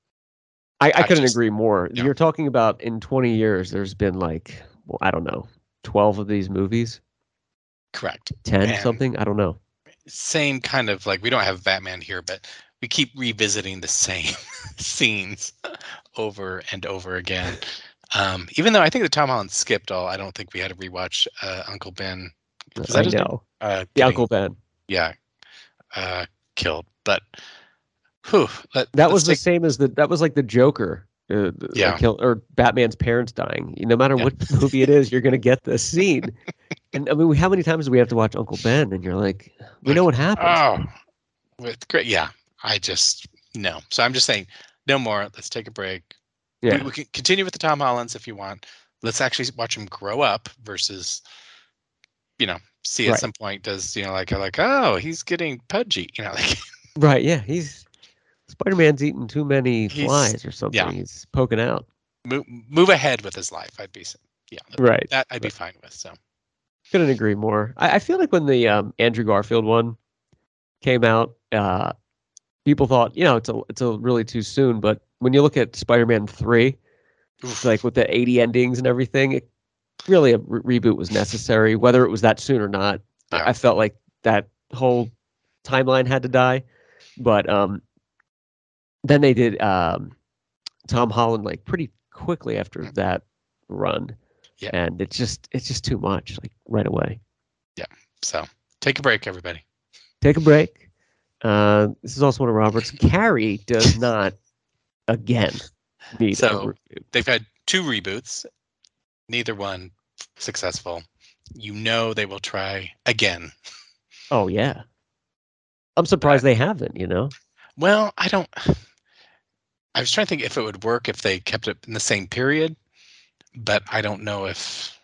I, I I couldn't just- agree more. yeah. You're talking about in twenty years, there's been like, well, I don't know, twelve of these movies, Correct. ten And something. I don't know. same kind of like we don't have Batman here, but we keep revisiting the same scenes over and over again. Um, even though I think the Tom Holland skipped all, I don't think we had to rewatch uh, Uncle Ben. Was that I his name? know. Uh, The getting- Uncle Ben. Yeah, uh, killed. But whew, let, That let's was the take, same as the. That was like the Joker. Uh, the- Yeah. like kill, or Batman's parents dying. No matter Yeah. what movie it is, you're gonna get this scene. And I mean, we, how many times do we have to watch Uncle Ben? And you're like, we know what happened. oh, with great. Yeah, I just no. So I'm just saying, no more. Let's take a break. Yeah. We, we can continue with the Tom Hollands if you want. Let's actually watch him grow up versus, you know, see at Right. some point does you know like like oh he's getting pudgy, you know like Right. Yeah. He's Spider-Man's eating too many He's- flies or something. yeah. He's poking out. move, move ahead with his life. I'd be s- yeah Right. that I'd be fine with. So Couldn't agree more. I, I feel like when the um, Andrew Garfield one came out, uh, people thought, you know, it's a it's a really too soon. But when you look at Spider-Man three, oof, like with the eighty endings and everything, it, really a re- reboot was necessary, whether it was that soon or not. I- Yeah. I felt like that whole timeline had to die. But um, then they did um, Tom Holland like pretty quickly after that run. Yeah. And it's just it's just too much, like right away. so take a break, everybody. Take a break. Uh, this is also one of Robert's. Carrie does not again need So- a reboot. They've had two reboots, neither one successful. You know they will try again. Oh yeah. I'm surprised they haven't, you know? Well, I don't. I was trying to think if it would work if they kept it in the same period, but I don't know if.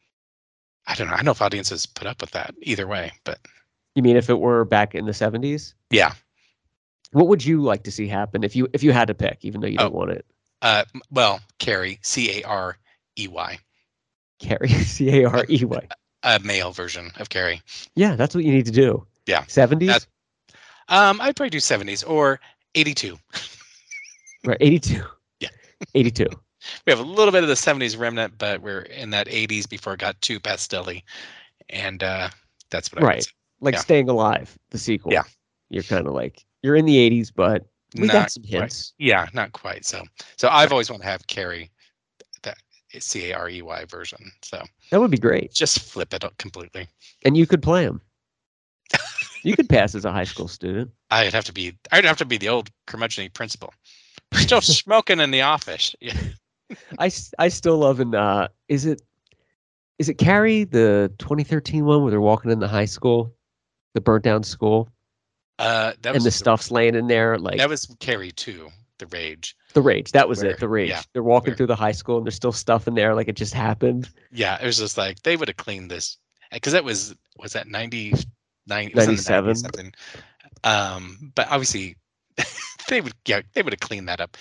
I don't know. I don't know if audiences put up with that either way, but You mean if it were back in the seventies? yeah. What would you like to see happen if you if you had to pick, even though you don't Oh. want it? Uh, m- well, Carrie, C A R E Y, Carrie, C A R E Y. a male version of Carrie. Yeah, that's what you need to do. Yeah, seventies? that- Um, I'd probably do seventies or eighty-two. Right, eighty-two. Yeah. eighty-two. We have a little bit of the seventies remnant, but we're in that eighties before it got too pastel-y. And uh, that's what I would Right. say. Like Yeah. Staying Alive, the sequel. Yeah. You're kind of like, you're in the eighties, but we got Not some quite. hints. Yeah, not quite. So, so I've always wanted to have Carrie, that C A R E Y version. So That would be great. just flip it up completely. And you could play him. You could pass as a high school student. I'd have to be. I'd have to be the old curmudgeon principal. Still smoking in the office. Yeah. I, s- I still love in uh is it is it Carrie, the twenty thirteen one where they're walking in the high school, the burnt down school, Uh, that and was the stuff's laying in there like That was Carrie too. The Rage. the rage. That was where- it, the rage. yeah, they're walking where- through the high school and there's still stuff in there like it just happened. Yeah, it was just like they would have cleaned this because that was was that ninety nine ninety-seven. something. Um, but obviously they would yeah they would have cleaned that up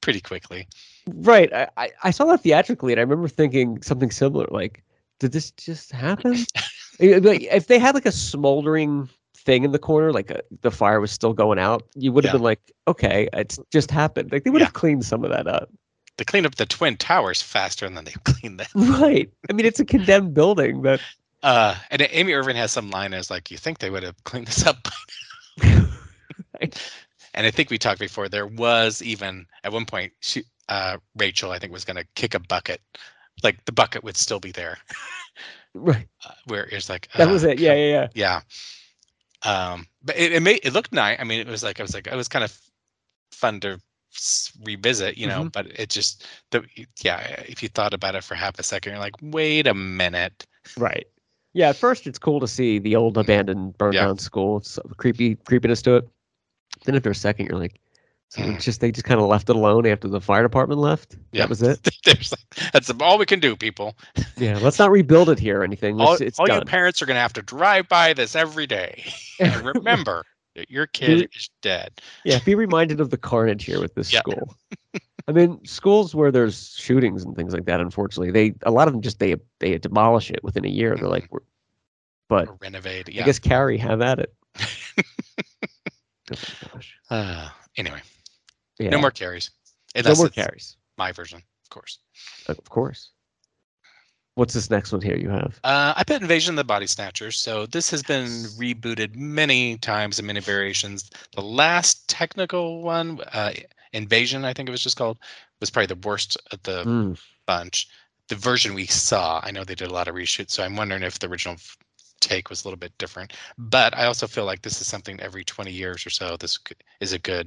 pretty quickly. Right. I, I, I saw that theatrically, and I remember thinking something similar. Like, did this just happen? Like, if they had like a smoldering thing in the corner, like a, the fire was still going out, you would have Yeah. been like, okay, it's just happened. Like they would Yeah. have cleaned some of that up. They cleaned up the Twin Towers faster than they cleaned them. Right. I mean, it's a condemned building, but Uh, and Amy Irvin has some line as like, you think they would have cleaned this up? Right. And I think we talked before. There was even at one point, she, uh, Rachel, I think, was going to kick a bucket. Like the bucket would still be there. Right. Uh, where it's like That uh, was it. Yeah, yeah, yeah. yeah. Um, but it, it made it looked nice. I mean, it was like I was like it was kind of fun to s- revisit, you know. Mhm. But it just the yeah. If you thought about it for half a second, you're like, wait a minute. Right. Yeah, at first it's cool to see the old abandoned, burned Yeah. down school. It's creepy creepiness to it. Then after a second, you're like, so Mm. it's just they just kind of left it alone after the fire department left. Yeah. That was it. There's like, that's all we can do, people. Yeah, let's not rebuild it here or anything. All, Let's, it's all your done. parents are going to have to drive by this every day and remember that your kid is dead. Yeah, be reminded of the carnage here with this Yeah. school. I mean, schools where there's shootings and things like that, unfortunately, they a lot of them just they they demolish it within a year. They're like, we're, but Or renovate. I Yeah. guess Carrie have at it. Oh my gosh. Uh, anyway, Yeah. no more carries. no Unless more it's carries. my version, of course. Of course. What's this next one here you have? Uh, I put Invasion of the Body Snatchers. So this has been rebooted many times in many variations. The last technical one, uh, Invasion, I think it was just called, was probably the worst of the Mm. bunch. The version we saw, I know they did a lot of reshoots, so I'm wondering if the original f- take was a little bit different. But I also feel like this is something every twenty years or so. This c- is a good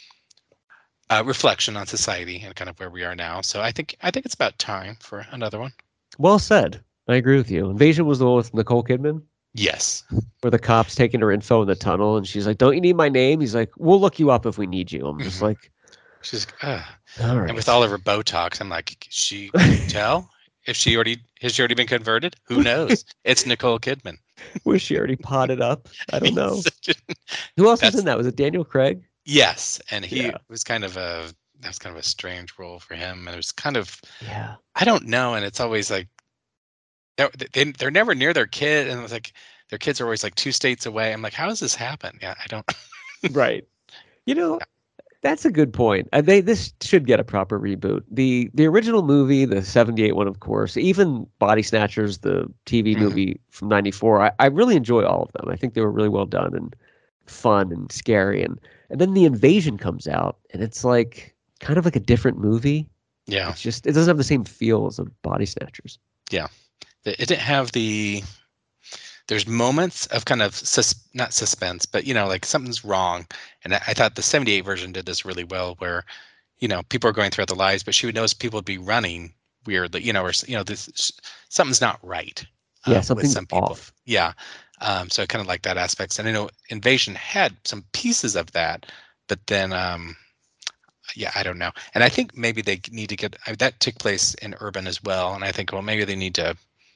uh, reflection on society and kind of where we are now. So I think I think it's about time for another one. Well said. I agree with you. Invasion was the one with Nicole Kidman, Yes. where the cops taking her info in the tunnel, and she's like, "Don't you need my name?" He's like, "We'll look you up if we need you." I'm just Mhm. like, She's uh, "All right." and with all of her Botox, I'm like, she can you tell if she already has she already been converted? Who knows? It's Nicole Kidman. Was she already potted up? I don't know. Who else was That's- in that? Was it Daniel Craig? Yes, and he Yeah. was kind of a that was kind of a strange role for him, and it was kind of Yeah. I don't know, and it's always like they're they, they're never near their kid, and it's like their kids are always like two states away. I'm like, how does this happen? Yeah, I don't. Right. You know, that's a good point. Uh, they this should get a proper reboot. The the original movie, the seventy-eight one, of course, even Body Snatchers, the T V Mhm. movie from ninety-four, I, I really enjoy all of them. I think they were really well done and fun and scary. And and then the Invasion comes out, and it's like kind of like a different movie. Yeah, It's just it doesn't have the same feel as a Body Snatchers. it didn't have the. There's moments of kind of sus, not suspense, but you know, like something's wrong, and I, I thought the seventy-eight version did this really well, where you know people are going throughout their lives, but she would notice people would be running weirdly, you know, or you know, this something's not right. Yeah, uh, something's with some people. off. Yeah, um, so I kind of like that aspects, and I know Invasion had some pieces of that, but then um, yeah, I don't know, and I think maybe they need to get I that took place in urban as well, and I think well maybe they need to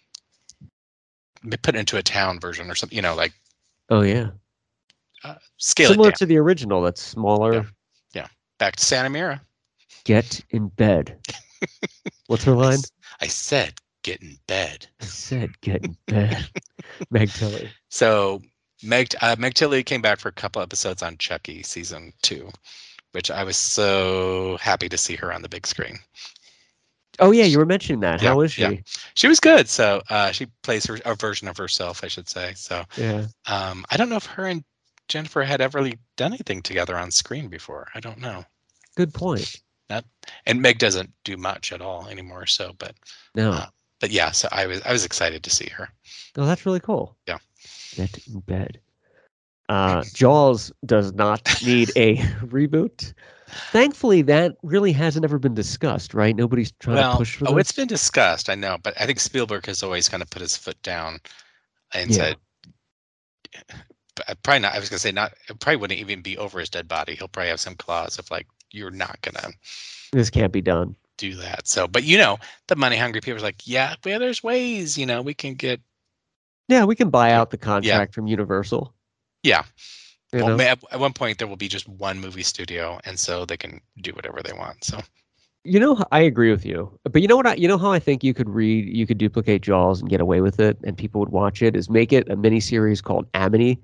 put it into a town version or something, you know, like Oh yeah. uh, scale Similar it down. to the original, that's smaller. Yeah. Back to Santa Mira. Get in bed. What's her I line? s- I said, get in bed. I said get in bed. Meg Tilly. So Meg uh, Meg Tilly came back for a couple episodes on Chucky season two, which I was so happy to see her on the big screen. Oh yeah, you were mentioning that. Yeah, How is she? yeah. She was good. So uh, she plays her a version of herself, I should say. So Yeah. um, I don't know if her and Jennifer had ever really done anything together on screen before. I don't know. Good point. And Meg doesn't do much at all anymore. So, but No. Uh, but yeah, so I was I was excited to see her. Oh, that's really cool. Yeah. Get in bed. Uh, Jaws does not need a reboot. Thankfully, that really hasn't ever been discussed, right? Nobody's trying well, to push for oh, this. it's been discussed, I know, but I think Spielberg has always kind of put his foot down and Yeah. said, but probably not. I was gonna say not. It probably wouldn't even be over his dead body. He'll probably have some clause of like, you're not gonna This can't be done. do that. So, but you know, the money hungry people are like, yeah, well, there's ways. You know, we can get Yeah, we can buy out the contract from Universal. yeah. You well, know? may- at, at one point there will be just one movie studio, and so they can do whatever they want. So You know, I agree with you. But you know what? I, you know how I think you could read, you could duplicate Jaws and get away with it, and people would watch it. Is make it a mini series called Amity,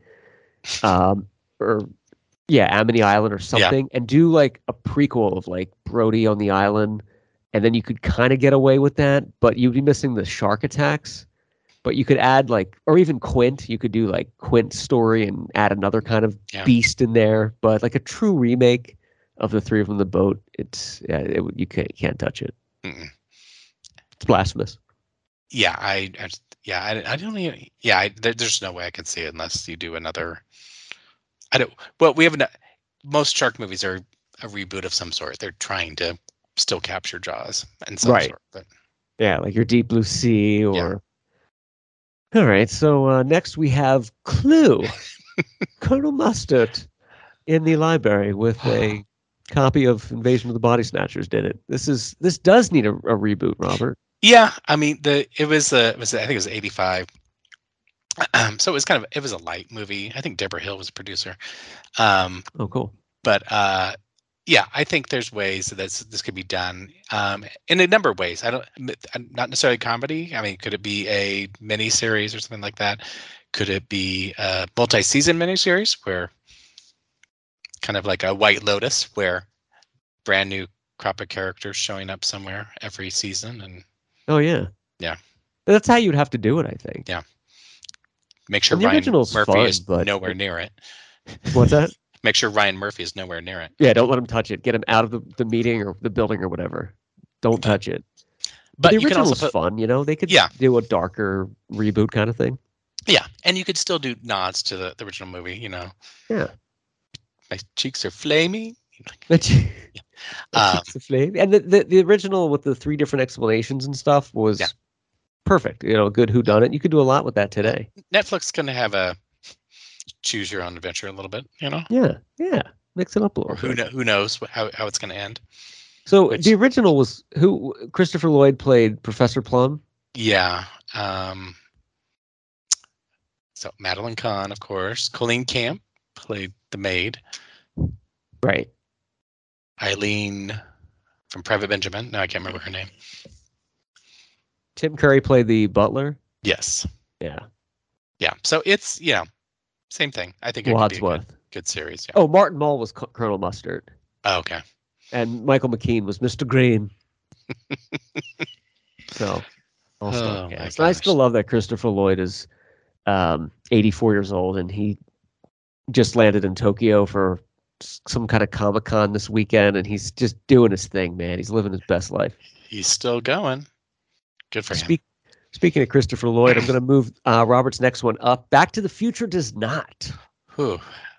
um, or yeah, Amity Island or something, and do like a prequel of like Brody on the island, and then you could kind of get away with that, but you'd be missing the shark attacks. But you could add like, or even Quint. You could do like Quint's story and add another kind of Yeah. beast in there. But like a true remake of the three of them in the boat, it's yeah, it, you can't you can't touch it. mm-mm. It's blasphemous. yeah, I, I just- yeah, I, I don't even, yeah, I, there, there's no way I can see it unless you do another. I don't. Well, we haven't. Most shark movies are a reboot of some sort. They're trying to still capture Jaws in some Right. sort. But Yeah, like your Deep Blue Sea or. All right, so uh, next we have Clue, Colonel Mustard, in the library with a copy of Invasion of the Body Snatchers. Did it? This is this does need a, a reboot, Robert. yeah, I mean the it was uh, it was I think it was eighty-five. Um, so it was kind of it was a light movie. I think Deborah Hill was a producer. Um, Oh, cool. but uh, yeah, I think there's ways that this this could be done um, in a number of ways. I don't not necessarily comedy. I mean, could it be a mini series or something like that? Could it be a multi-season miniseries where kind of like a White Lotus, where brand new crop of characters showing up somewhere every season and Oh yeah, Yeah. That's how you'd have to do it, I think. Yeah. make sure And the Ryan original's Murphy fun, is but- nowhere near it. What's that? Make sure Ryan Murphy is nowhere near it. Yeah, don't let him touch it. Get him out of the, the meeting or the building or whatever. Don't touch it. But the you can also original's put fun, you know. They could Yeah. do a darker reboot kind of thing. yeah, and you could still do nods to the, the original movie. You know, Yeah. my cheeks are flaming. But Um, Cheeks of Flame. And the, the, the original with the three different explanations and stuff was Yeah. perfect. You know, good whodunit. You could do a lot with that today. Netflix going to have a choose your own adventure a little bit. You know, Yeah, yeah. Mix it up a little or who bit. kno- who knows wh- how how it's going to end. So which- the original was who Christopher Lloyd played Professor Plum. Yeah. Um, so Madeline Kahn, of course. Colleen Camp played the maid. Right. Eileen from Private Benjamin. No, I can't remember her name. Tim Curry played the butler. Yes. Yeah. Yeah. So it's yeah, same thing. I think it could be a good, Wadsworth. good series. Yeah. Oh, Martin Mull was Co- Colonel Mustard. Oh, okay. And Michael McKean was Mister Green. So, also, Oh, yeah. my So I gosh. still love that Christopher Lloyd is um, eighty-four years old and he just landed in Tokyo for s- some kind of Comic Con this weekend, and he's just doing his thing, man. He's living his best life. He's still going. Good for him. Speak, speaking of Christopher Lloyd, I'm going to move uh, Robert's next one up. Back to the Future does not. Whew.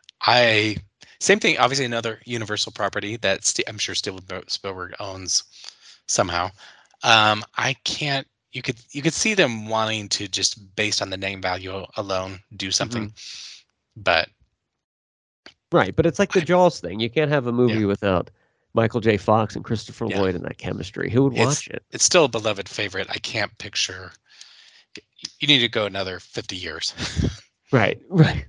I same thing. Obviously, another Universal property that Ste I'm sure Steven Spielberg owns somehow. Um, I can't. You could you could see them wanting to just based on the name value alone do something, but Right, but it's like the I- Jaws thing. You can't have a movie Yeah. without Michael J. Fox and Christopher Yeah. Lloyd in that chemistry. Who would It's- watch it? it's still a beloved favorite. I can't picture. You need to go another fifty years Right, right,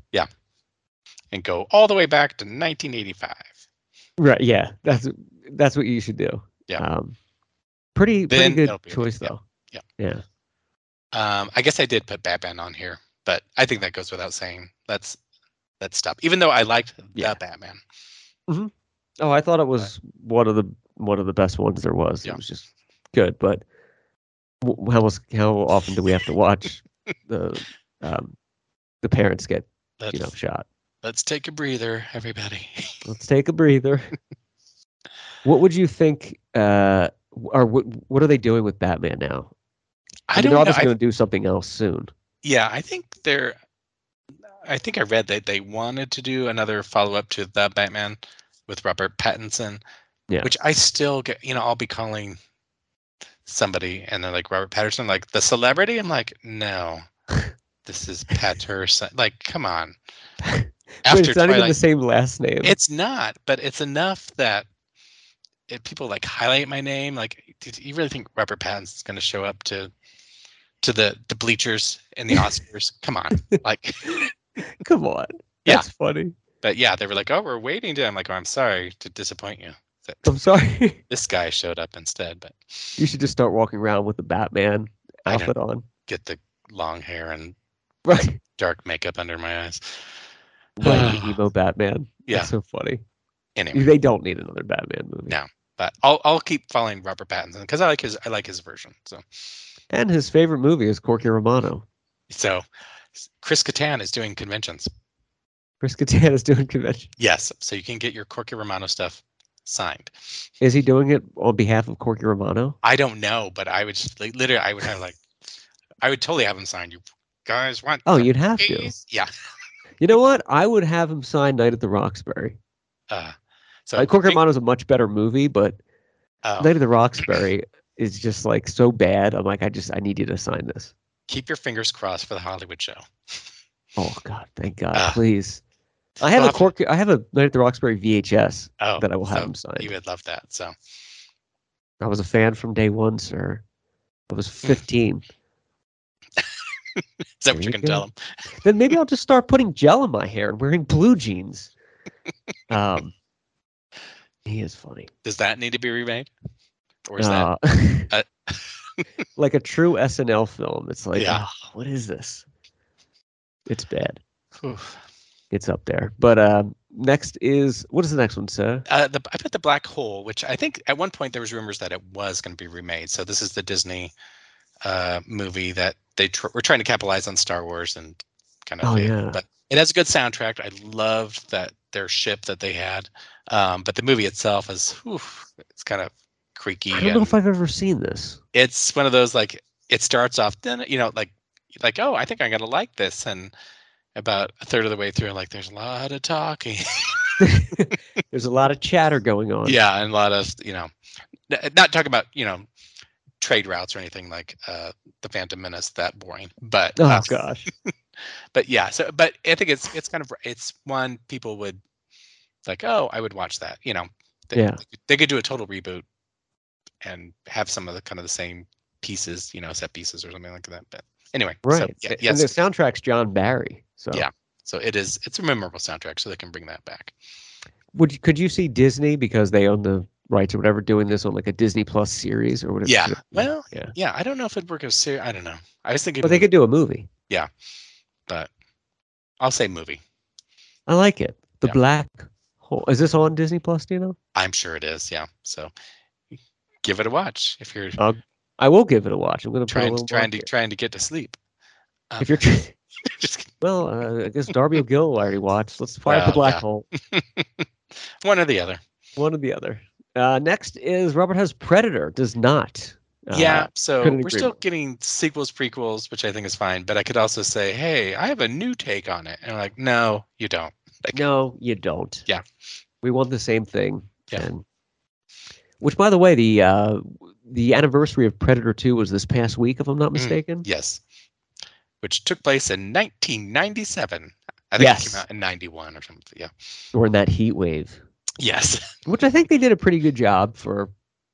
and go all the way back to nineteen eighty-five. right. Yeah, that's that's what you should do. Yeah. Um, pretty pretty Then good it'll be okay. choice Yeah. though. Yeah. Yeah. Um, I guess I did put Batman on here, but I think that goes without saying. Let's let's stop. Even though I liked Yeah. the Batman. Oh, I thought it was one of the one of the best ones there was. Yeah. It was just good, but w- how was how often do we have to watch the um, the parents get Let's, you know shot? let's take a breather, everybody. Let's take a breather. What would you think? Uh, or what what are they doing with Batman now? I, mean, don't they're know. obviously I, going to do something else soon. yeah, I think they're. I think I read that they wanted to do another follow up to the Batman with Robert Pattinson. Yeah. Which I still get. You know, I'll be calling somebody, and they're like Robert Patterson, like the celebrity. I'm like, no, this is Patterson. Like, come on. Wait, After it's not even Twilight, the same last name. it's not, but it's enough that if people like highlight my name, like, do you really think Robert Pattinson's going to show up to to the the bleachers in the Oscars? Come on, like, Come on, Yeah. that's funny. But yeah, they were like, "Oh, we're waiting to." I'm like, "Oh, I'm sorry to disappoint you. That I'm sorry. this guy showed up instead." But You should just start walking around with the Batman I outfit don't on. get the long hair and Right. dark makeup under my eyes. Right, the emo Batman. Yeah. That's so funny. Anyway, They don't need another Batman movie. No. but I'll I'll keep following Robert Pattinson because I like his I like his version. So And his favorite movie is Corky Romano. so Chris Kattan is doing conventions. Chris Kattan is doing convention. Yes, so you can get your Corky Romano stuff signed. Is he doing it on behalf of Corky Romano? I don't know, but I would just like literally I would have like I would totally have him sign. You guys want? Oh, some you'd have to. keys? Yeah. You know what? I would have him sign Night at the Roxbury. Uh, so Like, Corky think- Romano is a much better movie, but oh, Night at the Roxbury is just like so bad. I'm like, I just I need you to sign this. keep your fingers crossed for the Hollywood show. Oh God, thank God, Ah. please. I have Well, a Corky. I have a Night at the Roxbury V H S Oh, that I will have so him sign. You would love that. So I was a fan from day one, sir. I was fifteen. is that what There you you can go. tell them? Then maybe I'll just start putting gel in my hair and wearing blue jeans. Um, he is funny. Does that need to be remade? Or is Uh, that like a true S N L film. It's like, Yeah. "Oh, what is this? It's bad. Oof. It's up there. But um, next is, what is the next one, sir? Uh, the, I put the Black Hole, which I think at one point there was rumors that it was going to be remade. So this is the Disney uh, movie that they tr- were trying to capitalize on Star Wars and kind of. Oh, failed. yeah. But it has a good soundtrack. I loved that their ship that they had. Um, but the movie itself is, whew, it's kind of creaky. I don't know and if I've ever seen this. it's one of those like it starts off then you know like like oh I think I'm gonna like this and about a third of the way through like there's a lot of talking. There's a lot of chatter going on. Yeah, and a lot of you know n- not talking about you know trade routes or anything like uh the Phantom Menace, that boring, but Oh uh, gosh. but yeah, so but I think it's it's kind of it's one people would like, oh, I would watch that, you know. They, Yeah. they could do a total reboot and have some of the kind of the same pieces, you know, set pieces or something like that. But anyway, Right. so yeah, And yes. the soundtrack's John Barry. So Yeah. So it is it's a memorable soundtrack, so they can bring that back. would you, could you see Disney, because they own the rights or whatever, doing this on like a Disney Plus series or whatever? Yeah. Well, yeah. yeah, I don't know if it'd work as ser- I don't know. I was thinking But they could do a movie. but I'll say movie. I like it. The Yeah. Black Hole. Is this on Disney Plus? Do you know? I'm sure it is, yeah. So give it a watch if you're I'll, I will give it a watch. I'm going to put a trying little trying mark to here. trying to get to sleep. Um, If you're tr- just well, uh, I guess Darby O'Gill already watched. Let's fire up the Well, Black yeah. Hole. one or the other. One or the other. Uh, next is Robert has Predator. Does not. Uh, Yeah, so couldn't we're agree still more. getting sequels, prequels, which I think is fine. But I could also say, hey, I have a new take on it. And I'm like, no, you don't. Like, No, you don't. Yeah. We want the same thing. Yeah. And, which, by the way, the uh, the anniversary of Predator two was this past week, if I'm not mistaken. yes. Which took place in nineteen ninety-seven. I think it Yes. came out in ninety-one or something. Yeah. Or in that heat wave, Yes. which I think they did a pretty good job for.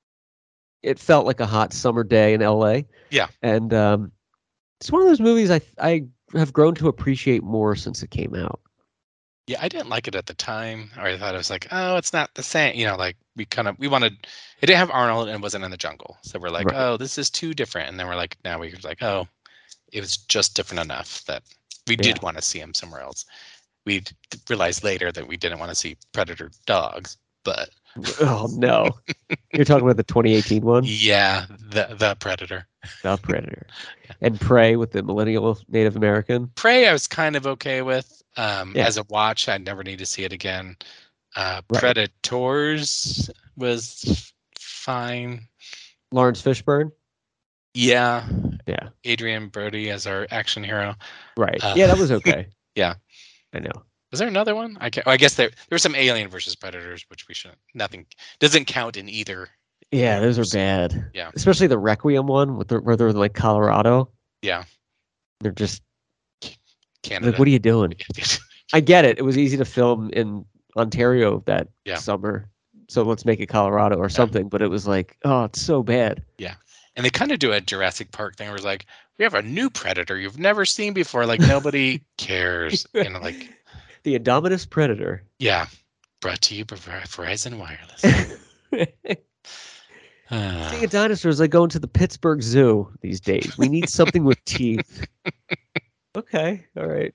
It felt like a hot summer day in L A. Yeah. And um, it's one of those movies I I have grown to appreciate more since it came out. Yeah, I didn't like it at the time, or I thought it was like, oh, it's not the same. You know, like we kind of we wanted. It didn't have Arnold and it wasn't in the jungle, so we're like, Right. oh, this is too different. And then we're like, now we're like, oh, it was just different enough that we did Yeah. want to see him somewhere else. We d- realized later that we didn't want to see Predator dogs, but Oh no! You're talking about the twenty eighteen one, yeah, the the Predator. the Predator, Yeah. and Prey with the millennial Native American. Prey, I was kind of okay with. Um, Yeah. As a watch, I never need to see it again. Uh, Right. Predators was fine. Lawrence Fishburne. Yeah, Yeah. Adrian Brody as our action hero. Right. Uh, yeah, that was okay. yeah. I know. Was there another one? I, ca- oh, I guess there there were some Alien versus Predators, which we shouldn't. Nothing doesn't count in either. Yeah, those are universe. bad. Yeah. Especially the Requiem one, with the, where they're in like Colorado. Yeah, They're just Canada. like, what are you doing? I get it. It was easy to film in Ontario that Yeah. summer, so let's make it Colorado or something. But it was like, oh, it's so bad. And they kind of do a Jurassic Park thing where it's like, we have a new Predator you've never seen before. Like nobody cares. You know, like The Indominus Predator. Yeah, brought to you by Verizon Wireless. Uh, Seeing a dinosaur is like going to the Pittsburgh Zoo these days. We need something with teeth. Okay, all right.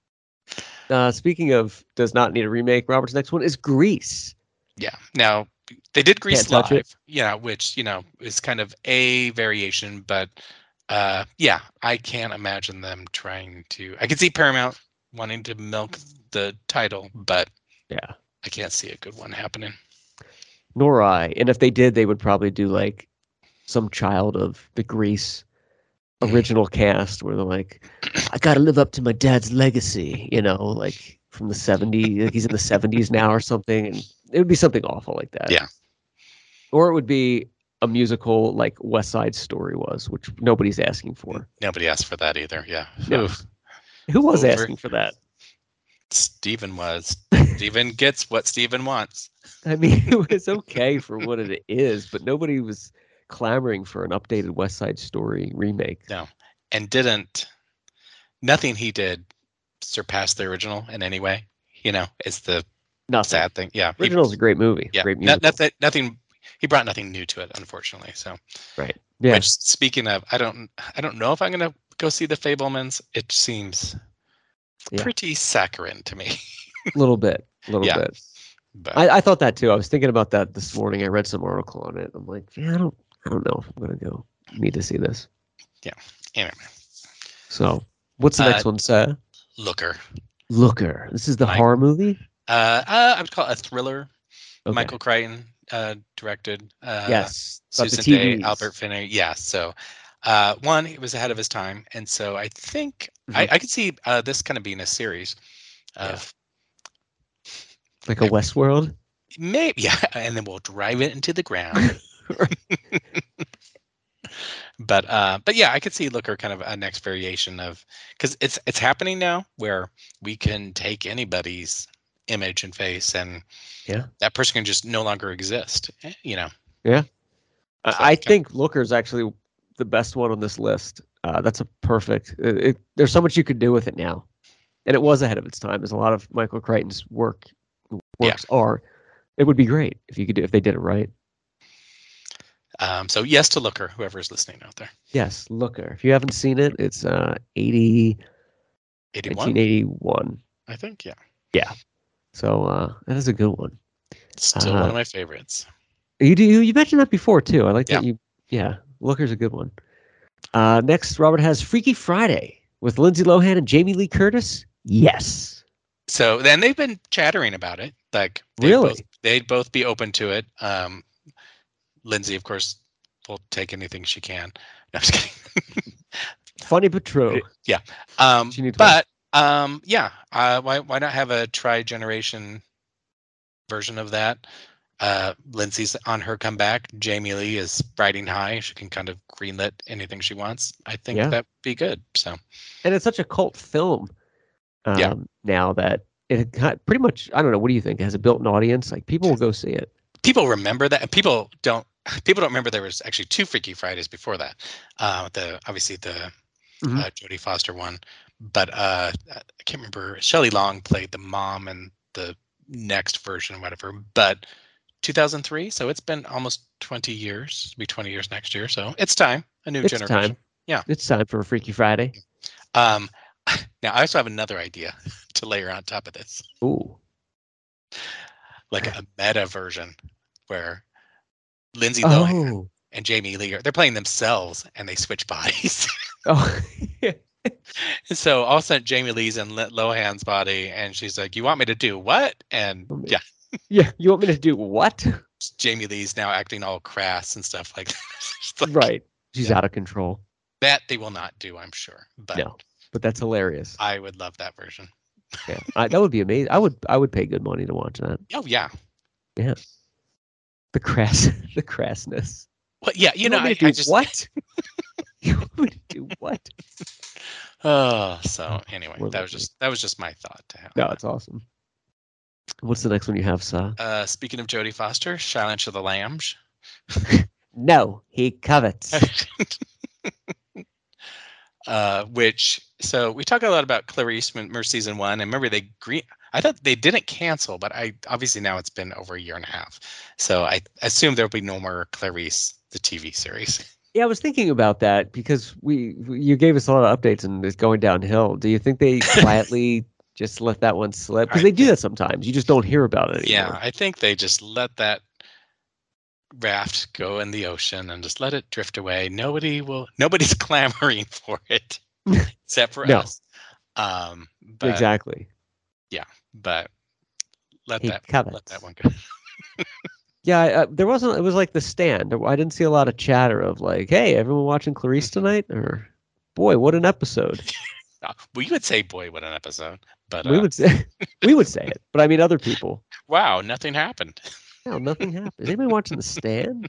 Uh, speaking of does not need a remake, Robert's next one is Grease. yeah. Now they did Grease Can't touch Live, it. yeah, which you know is kind of a variation, but uh, yeah, I can't imagine them trying to. I could see Paramount wanting to milk the title, but Yeah. I can't see a good one happening. Nor I. And if they did, they would probably do like some child of the Grease original cast where they're like, I got to live up to my dad's legacy, you know, like from the seventies. Like he's in the seventies now or something. And it would be something awful like that. Yeah. Or it would be a musical like West Side Story was, which nobody's asking for. Nobody asked for that either. Yeah. No. Oof. Who was Over. asking for that? Steven was. Steven gets what Steven wants. I mean, it was okay for what it is, but nobody was clamoring for an updated West Side Story remake. No. And didn't, nothing he did surpass the original in any way. You know, it's the Nothing. sad thing. Yeah. he- Original's a great movie. yeah. Great no- musical. nothing, nothing, he brought nothing new to it, unfortunately. So, Right. Yeah. which speaking of, I don't, I don't know if I'm going to go see the Fablemans. It seems Yeah. pretty saccharine to me. A little bit. A little Yeah. bit. But I, I thought that too. I was thinking about that this morning. I read some article on it. I'm like, yeah, I don't I don't know if I'm gonna go need to see this. anyway, So what's the Uh, next one, Sir? Looker. Looker. This is the Mike- horror movie? Uh, uh, I would call it a thriller. Okay. Michael Crichton uh, directed. Uh, Yes. About the Susan Day, T Vs. Albert Finney. Yeah. So, uh, one, he was ahead of his time, and so I think I, Mhm. I could see uh, this kind of being a series of Like a Westworld? maybe, yeah, and then we'll drive it into the ground. But uh, but yeah, I could see Looker kind of a next variation of because it's it's happening now where we can take anybody's image and face and Yeah. that person can just no longer exist. eh, You know. I, So I it's kind think Looker is actually the best one on this list. Uh, that's a perfect. It, it, there's so much you could do with it now, and it was ahead of its time. As a lot of Michael Crichton's work works are. It would be great if you could do if they did it right. Um, so yes to Looker, whoever's listening out there. Yes, Looker. If you haven't seen it, it's uh eighty, eighty-one, nineteen eighty-one. I think. Yeah. So uh, that is a good one. Still one Uh, of my favorites. You do you mentioned that before too. I like that Yeah. you. Yeah, Looker's a good one. Uh, next, Robert has Freaky Friday with Lindsay Lohan and Jamie Lee Curtis. Yes. So then they've been chattering about it. Like they'd Really? both, they'd both be open to it. Um, Lindsay, of course, will take anything she can. No, I'm just kidding. Funny but true. Um, She needs but um, yeah, uh, why why not have a tri-generation version of that? Uh, Lindsay's on her comeback. Jamie Lee is riding high. She can kind of greenlit anything she wants. I think Yeah. that'd be good. So And it's such a cult film. Um, Yeah. Now that it got pretty much, I don't know. What do you think? It has a built-in audience. Like people will go see it. people remember that, and people don't. People don't remember there was actually two Freaky Fridays before that. Uh, the obviously the Mhm. uh, Jodie Foster one, but uh, I can't remember. Shelley Long played the mom in the next version, whatever. But two thousand three, so it's been almost twenty years. It'll be twenty years next year, so it's time. A new It's generation. time. Yeah. It's time for a Freaky Friday. Um, now I also have another idea to layer on top of this, Ooh. like a meta version where Lindsay Lohan Oh. and Jamie Lee are they're playing themselves and they switch bodies. Oh. So all of a sudden Jamie Lee's in Lo- Lohan's body and she's like, "You want me to do what?" And Oh, man. yeah, Yeah. You want me to do what? Jamie Lee's now acting all crass and stuff like that. It's like, Right. She's Yeah. out of control. That they will not do, I'm sure. But No. But that's hilarious. I would love that version. Yeah. I, that would be amazing. I would. I would pay good money to watch that. Oh yeah. The crass. The crassness. Well, yeah, you, know, want me I, to do I just what? You want me to do what? Oh, so anyway, More that was likely. just that was just my thought to have. No, it's awesome. What's the next one you have, Sa? Uh, speaking of Jodie Foster, Silence of the Lambs. No, he covets. uh, which so we talk a lot about Clarice Mercy season one, and remember they green. I thought they didn't cancel, but I obviously now it's been over a year and a half. So I assume there'll be no more Clarice, the T V series. Yeah, I was thinking about that because we, we you gave us a lot of updates and it's going downhill. Do you think they quietly just let that one slip? Because I they do think- that sometimes. You just don't hear about it anymore. Yeah, I think they just let that raft go in the ocean and just let it drift away. Nobody will. Nobody's clamoring for it except for No. us. Um, but, Exactly. But let He that covets. let that one go. Yeah, I- uh, there wasn't. It was like The Stand. I didn't see a lot of chatter of like, "Hey, everyone watching Clarice Mhm. tonight?" Or, "Boy, what an episode." Uh, we would say, "Boy, what an episode!" But We uh, would say, we would say it, but I mean, other people. wow, nothing happened. No, nothing happened. Is anybody watching The Stand?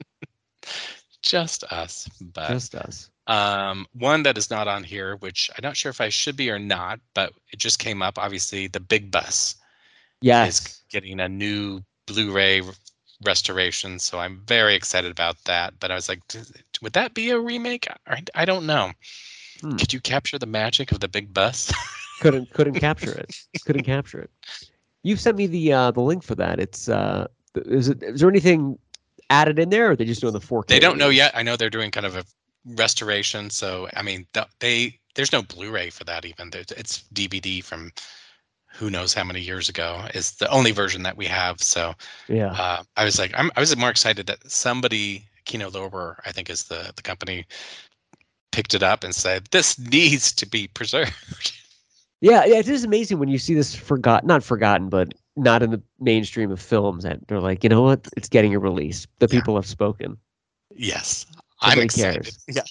Just us. But Just us. um, one that is not on here, which I'm not sure if I should be or not, but it just came up. Obviously, The Big Bus Yes. is getting a new Blu-ray r- restoration, so I'm very excited about that. But I was like, "Does- would that be a remake? I, I don't know. Hmm. Could you capture the magic of The Big Bus? Couldn't couldn't capture it. Couldn't capture it. You've sent me the uh, the link for that. It's uh, is it is there anything added in there, or are they just doing the four K? They don't know release? yet. I know they're doing kind of a restoration, so I mean, th- they there's no Blu-ray for that even. There's- It's D V D from who knows how many years ago. Is the only version that we have. So Yeah. uh, I was like, I'm, I was more excited that somebody, Kino Lorber, I think is the the company, picked it up and said this needs to be preserved. Yeah, yeah, it is amazing when you see this forgotten, not forgotten, but not in the mainstream of films. That they're like, you know what, it's getting a release. The Yeah. people have spoken. Yes, I'm Nobody excited. cares. Yeah.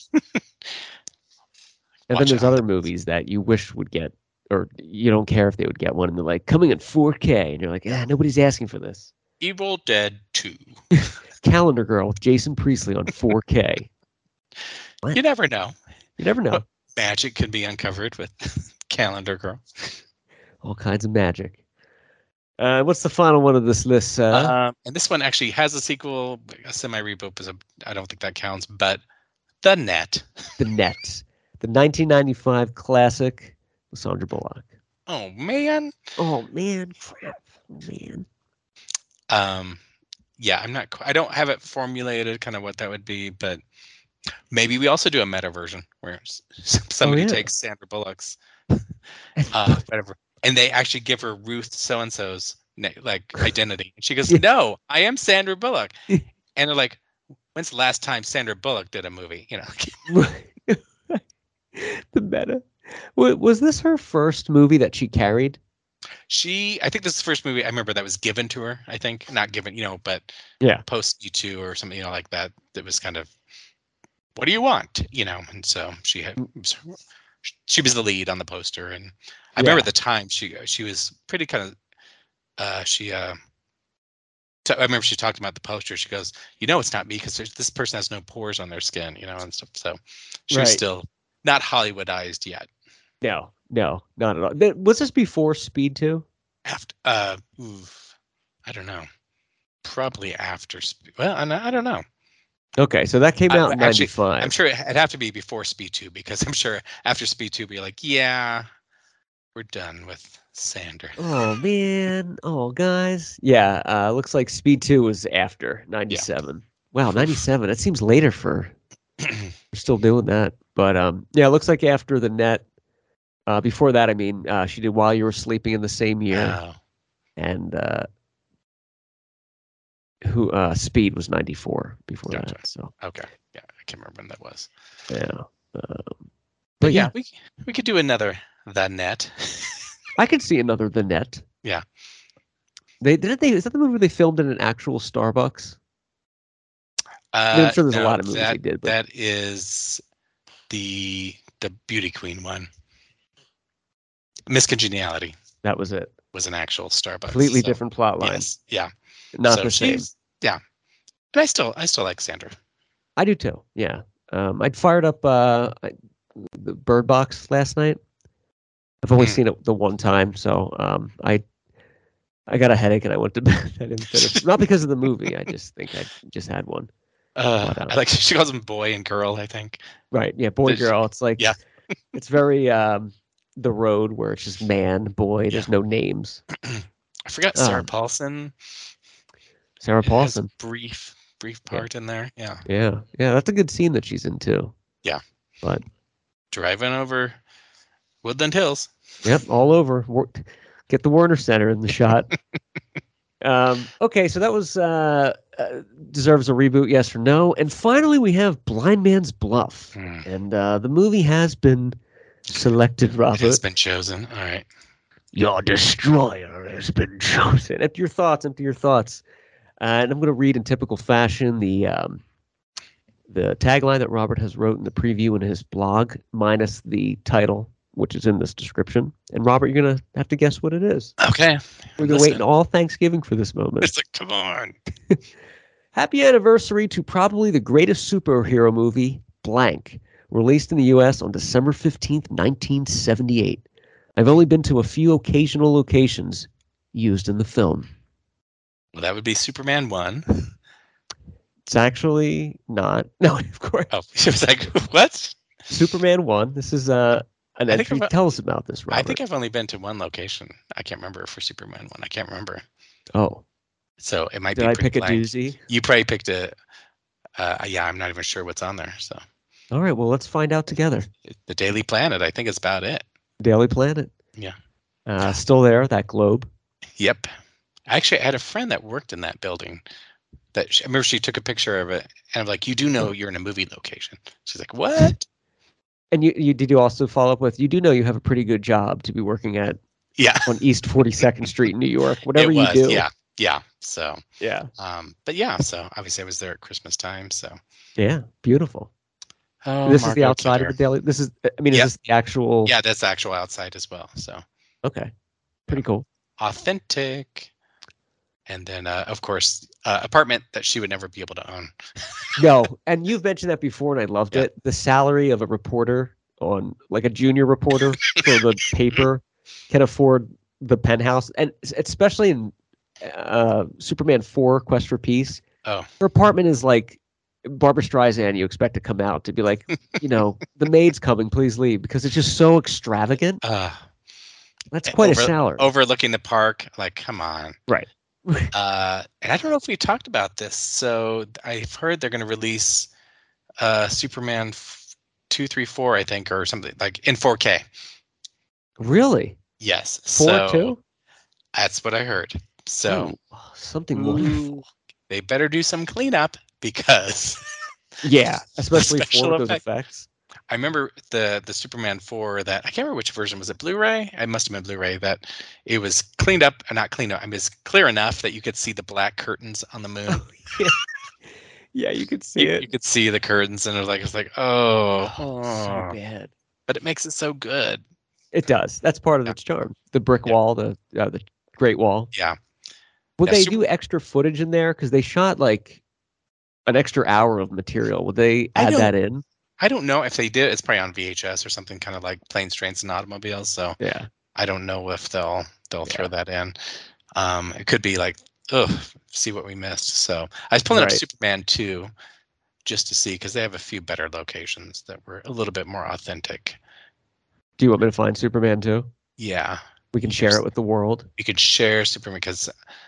And Watch then it there's on other the- movies that you wish would get, or you don't care if they would get one, and they're like coming in four K, and you're like, ah, nobody's asking for this. Evil Dead two. Calendar Girl with Jason Priestley on four K. What? You never know. You never know. What magic can be uncovered with Calendar Girl. All kinds of magic. Uh, what's the final one of this list? Uh, Um, and this one actually has a sequel, a semi reboot, but I don't think that counts. But The Net. The Net, the nineteen ninety-five classic with Sandra Bullock. Oh man. Oh man, crap, oh, man. Um, yeah, I'm not. qu- I don't have it formulated, kind of what that would be, but maybe we also do a meta version where s- somebody yeah. takes Sandra Bullock's uh, whatever, and they actually give her Ruth so and so's like identity, and she goes, Yeah. "No, I am Sandra Bullock," and they're like, "When's the last time Sandra Bullock did a movie?" You know. The meta. Wa- Was this her first movie that she carried? She, I think this is the first movie I remember that was given to her. I think not given, you know, but Yeah. post U two or something, you know, like that. That was kind of, what do you want, you know? And so she had, she was the lead on the poster, and I remember Yeah. at the time she she was pretty kind of, uh, she, uh, t- I remember she talked about the poster. She goes, you know, it's not me because this person has no pores on their skin, you know, and stuff. So she was Right. still not Hollywoodized yet. No, no, not at all. Th- Was this before Speed two? After, uh, oof, I don't know. Probably after. Spe- Well, I, I don't know. Okay, so that came I- out in actually, ninety-five. I'm sure it- it'd have to be before Speed two because I'm sure after Speed two, be like, yeah, we're done with Sander. Oh man. Oh guys. Yeah. Uh, looks like Speed two was after ninety-seven. Wow, ninety-seven. That seems later for. We're still doing that, but um, yeah. It looks like after the Net. Uh, before that, I mean, uh, she did While You Were Sleeping in the same year, Oh, and uh, who uh, Speed was ninety-four before Gotcha. that. So okay. Yeah, I can't remember when that was. yeah. Um, But yeah, we we could do another The Net. I could see another The Net. Yeah. They didn't they is that the movie they filmed in an actual Starbucks? Uh, mean, I'm sure there's a no, lot of movies that, they did, but- that is the the Beauty Queen one. Miss Congeniality That was it. was an actual Starbucks. Completely so, different plot line. Yes. Yeah. Not So the same. she's- Yeah. But I still I still like Sandra. I do too. Yeah. Um, I'd fired up uh, I- the Bird Box last night. I've only Hmm. seen it the one time, so um, I I got a headache and I went to bed. I didn't finish. Not because of the movie. I just think I just had one. Uh, But, uh, I like she calls them boy and girl, I think. Right. Yeah. Boy, Did she- girl. It's like yeah. it's very um, the road where it's just man, boy. There's Yeah. no names. I forgot Sarah Um, Paulson Sarah has a Paulson. brief brief Yeah. part in there. Yeah. Yeah, yeah, that's a good scene that she's in too. Yeah. But Driving over Woodland Hills. yep, all over. Wor- Get the Warner Center in the shot. um, okay, so that was uh, uh, deserves a reboot, yes or no. And finally, we have Blind Man's Bluff, Hmm. and uh, the movie has been selected. Robert, It has been chosen. All right. your destroyer has been chosen. Empty your thoughts. Empty your thoughts. Uh, and I'm going to read in typical fashion the um, the tagline that Robert has wrote in the preview in his blog, minus the title, which is in this description. And Robert, you're going to have to guess what it is. Okay. We've been waiting all Thanksgiving for this moment. It's like, come on. Happy anniversary to probably the greatest superhero movie, Blank, released in the U S on December fifteenth, nineteen seventy-eight. I've only been to a few occasional locations used in the film. Well, that would be Superman one. It's actually not. No, of course. Oh, it was like, what? Superman one. This is uh, an I think entry. I've- Tell us about this, Robert. I think I've only been to one location. I can't remember for Superman one. I can't remember. Oh, So it might did be I pretty pick a blank. doozy? You probably picked a. Uh, yeah, I'm not even sure what's on there. So All right, well, let's find out together. the Daily Planet, I think, is about it. Daily Planet. Yeah. Uh, still there, that globe. Yep. Actually, I had a friend that worked in that building. That she, I remember she took a picture of it, and I'm like, "You do know you're in a movie location?" She's like, "What?" And you, you did you also follow up with, you do know you have a pretty good job to be working at Yeah. on East forty-second Street in New York, whatever it you was. do. Yeah. Yeah. So, Yeah. um, but yeah. So obviously, I was there at Christmas time. So. Yeah. Beautiful. Oh, this is the Margot outside Kidder. of the daily. This is, I mean, Yeah. is this the actual? Yeah, that's the actual outside as well. So Okay. Pretty cool. authentic. And then, uh, of course, uh, apartment that she would never be able to own. No, and you've mentioned that before, and I loved Yeah. it. The salary of a reporter on, like a junior reporter for the paper, can afford the penthouse, and s- especially in uh, Superman four: Quest for Peace. Oh. Her apartment is like Barbara Streisand. You expect to come out to be like, you know, the maid's coming, please leave, because it's just so extravagant. Uh, That's quite over- a salary. overlooking the park. Like, come on. Right. Uh, and I don't know if we talked about this. So I've heard they're going to release uh, Superman f- two, three, four, I think, or something like in four K. Really? Yes. Four so too? That's what I heard. So Ooh, something wonderful. ooh, they better do some cleanup because Yeah, especially special for those effect- effects. I remember the the Superman four that I can't remember which version was it, Blu-ray? It must have been Blu-ray that it was cleaned up, or not cleaned up. I mean, it's clear enough that you could see the black curtains on the moon. yeah. yeah, you could see you, it. you could see the curtains, and it was like it's like oh, Oh, so oh. bad. But it makes it so good. It does. That's part of Yeah. its charm. The brick Yeah. wall, the uh, the Great Wall. Yeah. Would Yeah, they Super- do extra footage in there? Because they shot like an extra hour of material. Would they I add don't- that in? I don't know if they did. It's probably on V H S or something, kind of like Planes, Trains, and Automobiles. So Yeah. I don't know if they'll they'll Yeah. throw that in. Um, it could be like, ugh, see what we missed. So I was pulling Right. up Superman two just to see because they have a few better locations that were a little bit more authentic. Do you want me to find Superman too? Yeah, We can share it with the world. you could share Superman because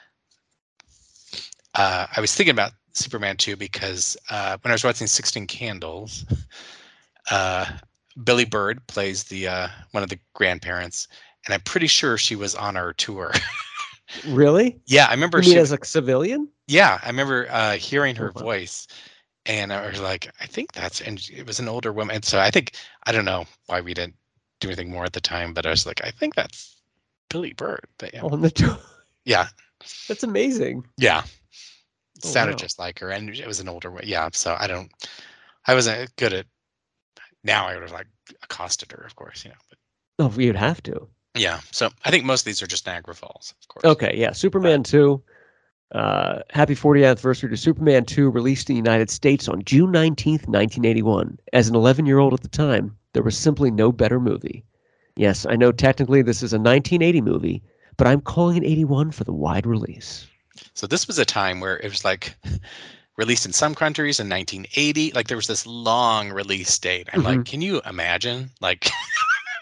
uh, I was thinking about Superman two because uh, when I was watching sixteen Candles, uh, Billy Bird plays the uh, one of the grandparents, and I'm pretty sure she was on our tour. Really? Yeah, I remember You mean she. as a civilian? Yeah, I remember uh, hearing her Oh, wow. voice, and I was like, I think that's, and it was an older woman. And so I think, I don't know why we didn't do anything more at the time, but I was like, I think that's Billy Bird. But yeah, On the tour. yeah, That's amazing. yeah. Oh, Sounded wow. just like her, and it was an older one. Yeah, so I don't, I wasn't good at. Now I would have like accosted her, of course, you know. But Oh, you'd have to. yeah, so I think most of these are just Niagara Falls, of course. Okay, yeah. Superman two. Uh, happy fortieth anniversary to Superman two, released in the United States on June nineteenth, nineteen eighty-one. As an eleven-year-old at the time, there was simply no better movie. Yes, I know technically this is a nineteen eighty movie, but I'm calling it eighty-one for the wide release. So this was a time where it was like released in some countries in nineteen eighty. Like there was this long release date. I'm Mhm. like, can you imagine? Like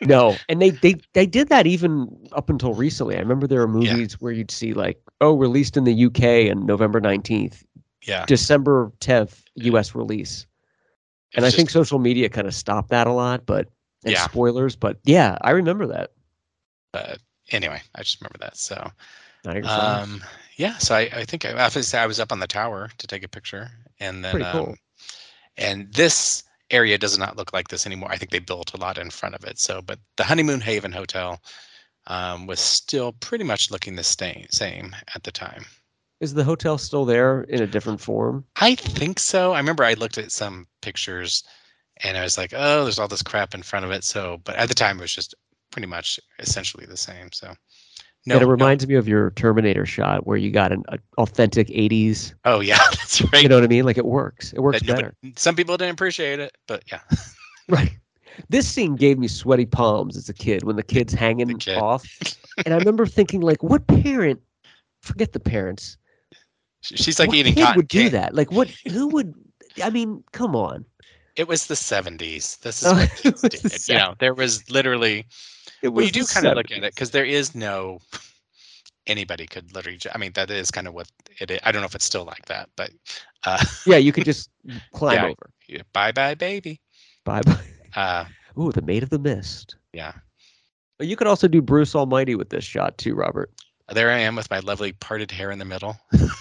No, and they, they they did that even up until recently. I remember there were Yeah. movies where you'd see like, oh, released in the U K on November nineteenth, Yeah. December tenth, U S release. It And I was think just- social media kind of stopped that a lot, but and Yeah. spoilers, but yeah, I remember that. But anyway, I just remember that. So, Niagara Falls. um, yeah. So I, I think I, obviously I was up on the tower to take a picture, and then Pretty um, cool. and this area does not look like this anymore. I think they built a lot in front of it. So, but the Honeymoon Haven Hotel um, was still pretty much looking the same same at the time. Is the hotel still there in a different form? I think so. I remember I looked at some pictures, and I was like, oh, there's all this crap in front of it. So, but at the time it was just pretty much essentially the same. So. No, and it no. reminds me of your Terminator shot where you got an a, authentic eighties. Oh yeah, that's right. You know what I mean? Like it works. It works That nobody- better. Some people didn't appreciate it, but yeah. Right. This scene gave me sweaty palms as a kid when the kid's hanging kid. off. And I remember thinking, like, what parent, forget the parents. She's like what eating kid cotton would do candy. that? Like, what, who would, I mean, come on. It was the seventies. This is Oh, what it kids was the did. You know, there was literally, It well, was you do the kind of look at it seventies. because there is no, anybody could literally, ju- I mean, that is kind of what it is. I don't know if it's still like that, but uh, Yeah, you could just climb Yeah. over. bye bye, baby. Bye bye. Uh, Ooh, the Maid of the Mist. yeah. But you could also do Bruce Almighty with this shot too, Robert. There I am with my lovely parted hair in the middle.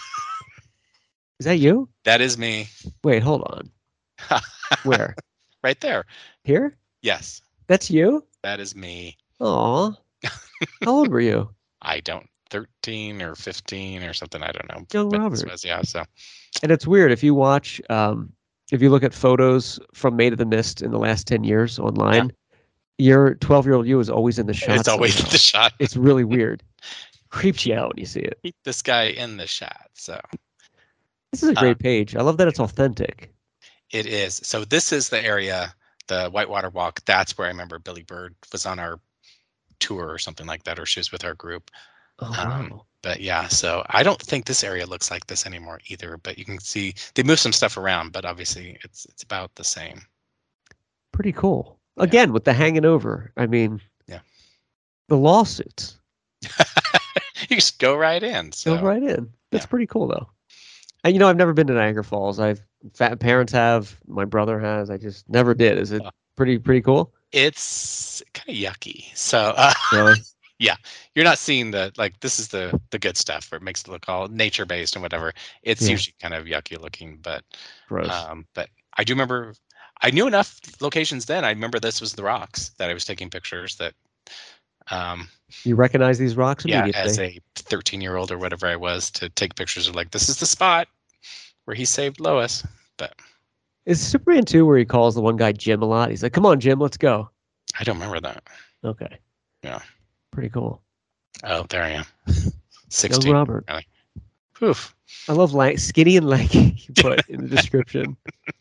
Is that you? That is me. Wait, hold on. Where? Right there. Here? Yes, That's you? that is me. Aw. How old were you? I don't, thirteen or fifteen or something. I don't know. Young when this Robert. was, yeah. So, And it's weird if you watch, um, if you look at photos from Maid of the Mist in the last ten years online, your twelve-year-old you is always in the shot. it's always somehow. the shot. It's really weird. Creeps you out when you see it. Keep this guy in the shot. So This is a Uh, great page. I love that it's authentic. it is. So this is the area, the Whitewater Walk. That's where I remember Billy Bird was on our tour or something like that, or she was with our group. Oh, Um, wow. But yeah, so I don't think this area looks like this anymore either. But you can see they moved some stuff around, but obviously it's it's about the same. Pretty cool. Again, with the hanging over. I mean, Yeah. the lawsuits. You just go right in. So Go right in. That's yeah. pretty cool, though. And you know, I've never been to Niagara Falls. I've fat parents have. My brother has. I just never did. Is it Uh. pretty pretty cool? it's kind of yucky. So uh, Really? you're not seeing the like this is the the good stuff where it makes it look all nature based and whatever. It's Yeah. usually kind of yucky looking, but Gross. um, but I do remember I knew enough locations then. I remember this was the rocks that I was taking pictures that um You recognize these rocks yeah, immediately. as a thirteen year old or whatever I was to take pictures of like this is the spot where he saved Lois. But Is Superman two where he calls the one guy Jim a lot? He's like, "Come on, Jim, let's go." I don't remember that. Okay. Yeah. Pretty cool. Oh, there I am. Young sixteen. Robert. Oof. I love lang- skinny and lanky. You put in the description.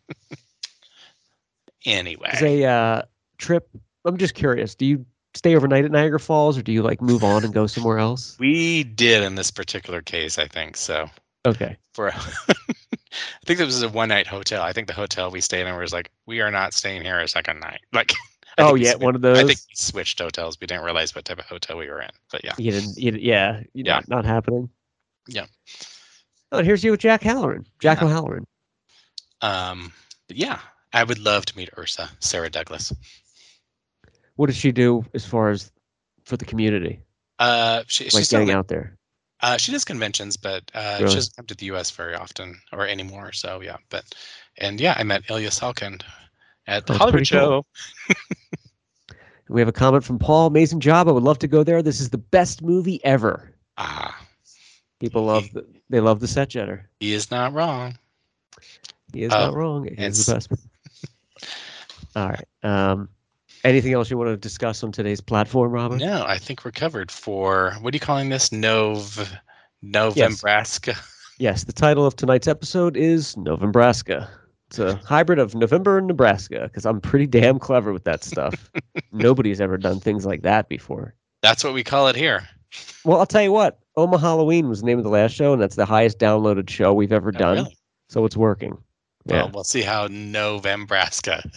Anyway. Is a uh, trip. I'm just curious. Do you stay overnight at Niagara Falls, or do you like move on and go somewhere else? We did in this particular case, I think. So Okay. for a I think this was a one night hotel. I think the hotel we stayed in was like, we are not staying here a second night. Like I Oh think we yeah, swi- one of I those. think we switched hotels. We didn't realize what type of hotel we were in. But yeah. You didn't. You, yeah. you- Yeah. Not, not happening. Yeah. Oh, and here's you with Jack Halloran. Jack Yeah. O'Halloran. Um but yeah, I would love to meet Ursa, Sarah Douglas. What does she do as far as for the community, Uh she like she's still getting in- out there? uh she does conventions, but uh Really? she doesn't come to the U S very often or anymore. So yeah. But and yeah, I met Ilya Salkind at the That's Hollywood pretty cool. show. We have a comment from Paul. Amazing job. I would love to go there. This is the best movie ever. Ah, People love the, they love the set jetter. he is not wrong. He is Oh, not wrong. He is the it's- best. All right. Um, anything else you want to discuss on today's platform, Robert? No, I think we're covered for what are you calling this? Nov Novembraska. Yes, the title of tonight's episode is Novembraska. It's a hybrid of November and Nebraska because I'm pretty damn clever with that stuff. Nobody's ever done things like that before. That's what we call it here. Well, I'll tell you what. Oma Halloween was the name of the last show, and that's the highest downloaded show we've ever Oh, done. really? So it's working. Yeah. Well, we'll see how Novembraska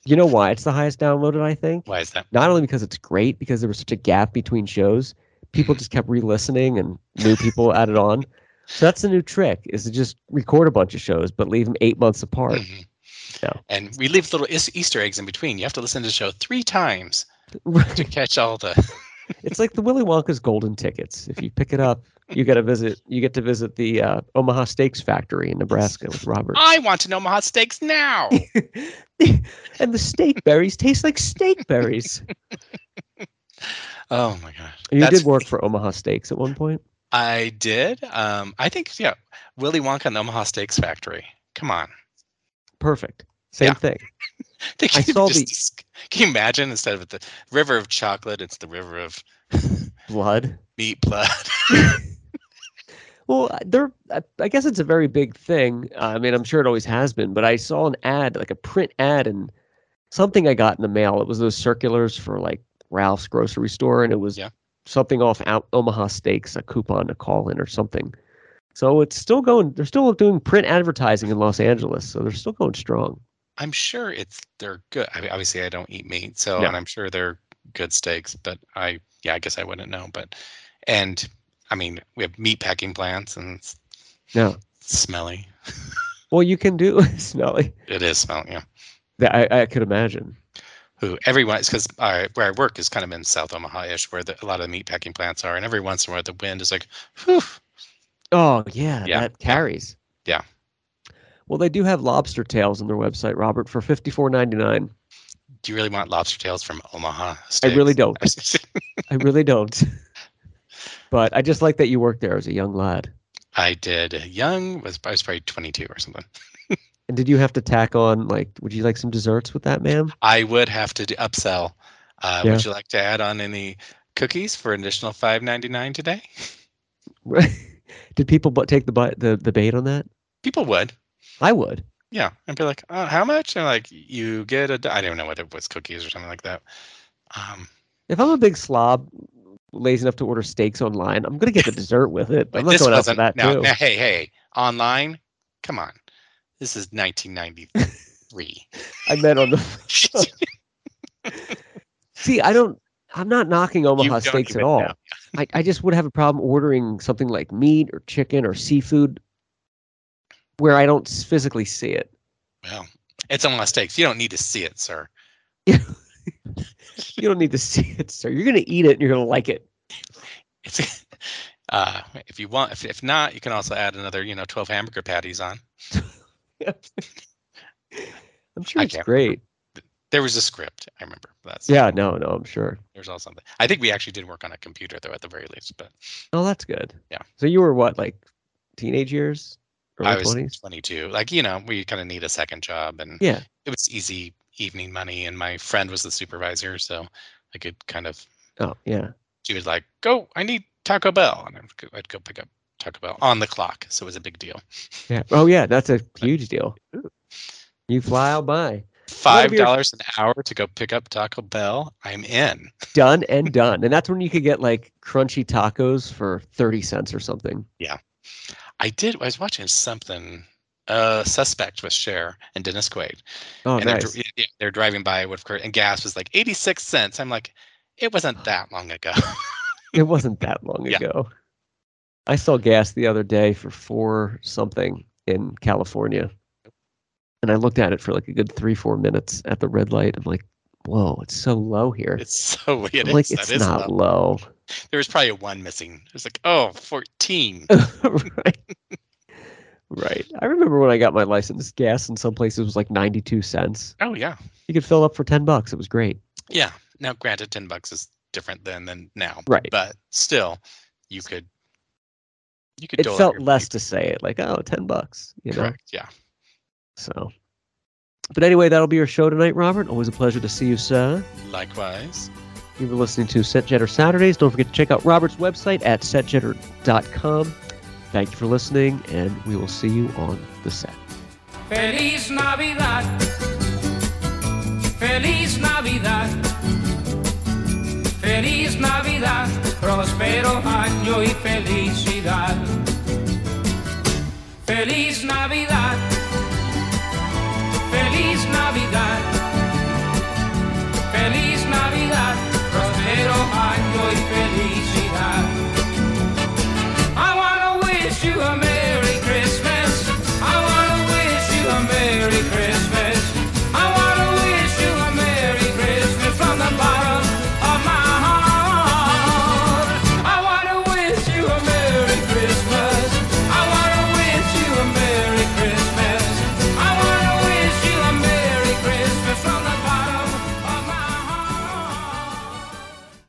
You know why it's the highest downloaded, I think? Why is that? Not only because it's great, because there was such a gap between shows. People just kept re-listening and new people added on. So that's the new trick, is to just record a bunch of shows, but leave them eight months apart. Mhm. Yeah. And we leave little is- Easter eggs in between. You have to listen to the show three times to Right. catch all the. It's like the Willy Wonka's golden tickets. If you pick it up, you get to visit. You get to visit the uh, Omaha Steaks Factory in Nebraska with Robert. I want to know Omaha steaks now. And the steak berries taste like steak berries. Oh my gosh. You That's- did work for Omaha Steaks at one point. I did. Um, I think yeah, Willy Wonka and the Omaha Steaks Factory. Come on. Perfect. Same Yeah. thing. They I can saw just- the- Can you imagine instead of the river of chocolate, it's the river of Blood. meat blood. Well, there. I I guess it's a very big thing. Uh, I mean, I'm sure it always has been. But I saw an ad, like a print ad, and something I got in the mail. It was those circulars for like Ralph's grocery store, and it was Yeah. something off out Omaha Steaks, a coupon to call in or something. So it's still going. They're still doing print advertising in Los Angeles, so they're still going strong. I'm sure it's they're good. I mean, obviously, I don't eat meat, so No. and I'm sure they're good steaks. But I, yeah, I guess I wouldn't know. But and I mean, we have meat packing plants, and it's No. smelly. Well, you can do smelly. It is smelly. Yeah. That I, I could imagine. Who everyone is because uh, where I work is kind of in South Omaha-ish, where the, a lot of the meat packing plants are, and every once in a while the wind is like, whew. Oh yeah, Yeah. that carries. Yeah. Well, they do have lobster tails on their website, Robert, for fifty-four ninety-nine. Do you really want lobster tails from Omaha? I really Steaks? don't. I really don't. But I just like that you worked there as a young lad. I did. Young was I was probably twenty-two or something. And did you have to tack on, like, would you like some desserts with that, ma'am? I would have to do upsell. Uh, Yeah. Would you like to add on any cookies for an additional five ninety-nine today? Did people bu- take the, bu- the the bait on that? People would. I would. Yeah, and be like, oh, how much? And like, you get a. I don't know what it was, cookies or something like that. Um, If I'm a big slob, lazy enough to order steaks online, I'm gonna get the dessert with it. I'm but not this going out for wasn't. that Now, too. now, hey, hey, online. Come on, this is nineteen ninety-three. I meant on the. See, I don't. I'm not knocking Omaha don't Steaks at even all. know. I, I just would have a problem ordering something like meat or chicken or seafood where I don't s- physically see it. Well, it's Omaha Steaks. You don't need to see it, sir. You don't need to see it, sir. You're gonna eat it and you're gonna like it. It's. Uh, if you want, if, if not, you can also add another, you know, twelve hamburger patties on. I'm sure I it's can't great. There was a script. I remember. That's Yeah, no, no, I'm sure. There's all something. I think we actually did work on a computer though, at the very least. But Oh, that's good. Yeah. So you were what, like teenage years? I Early was twenties? twenty-two. Like, you know, we kind of need a second job, and Yeah. it was easy evening money. And my friend was the supervisor, so I could kind of. Oh, yeah. She was like, "Go! I need Taco Bell," and I'd go, I'd go pick up Taco Bell on the clock. So it was a big deal. Yeah. Oh, yeah. That's a huge deal. You fly, I'll buy. Five dollars an hour to go pick up Taco Bell. I'm in. Done and done. And that's when you could get like crunchy tacos for thirty cents or something. I did. I was watching something. Uh, Suspect with Cher and Dennis Quaid. Oh, and nice. they're, yeah, they're driving by with and gas was like eighty-six cents. I'm like, it wasn't that long ago. It wasn't that long Yeah. ago. I saw gas the other day for four something in California. And I looked at it for like a good three, four minutes at the red light. I'm like, whoa, it's so low here. It's so it I'm is. like, that it's is not low. low. There was probably a one missing. It was like, oh, fourteen. Right. Right. I remember when I got my license, gas in some places was like ninety-two cents. Oh yeah, You could fill up for ten bucks. It was great. yeah. Now, granted, ten bucks is different than than now. Right. But still, you could. You could. It dole out felt your less money. to say it, like, oh, ten bucks, you know? Correct. Yeah. So, but anyway, that'll be your show tonight, Robert. Always a pleasure to see you, sir. Likewise. You've been listening to Set Jetter Saturdays. Don't forget to check out Robert's website at set jetter dot com. Thank you for listening, and we will see you on the set. Feliz Navidad, Feliz Navidad, Feliz Navidad, próspero año y felicidad. Feliz Navidad.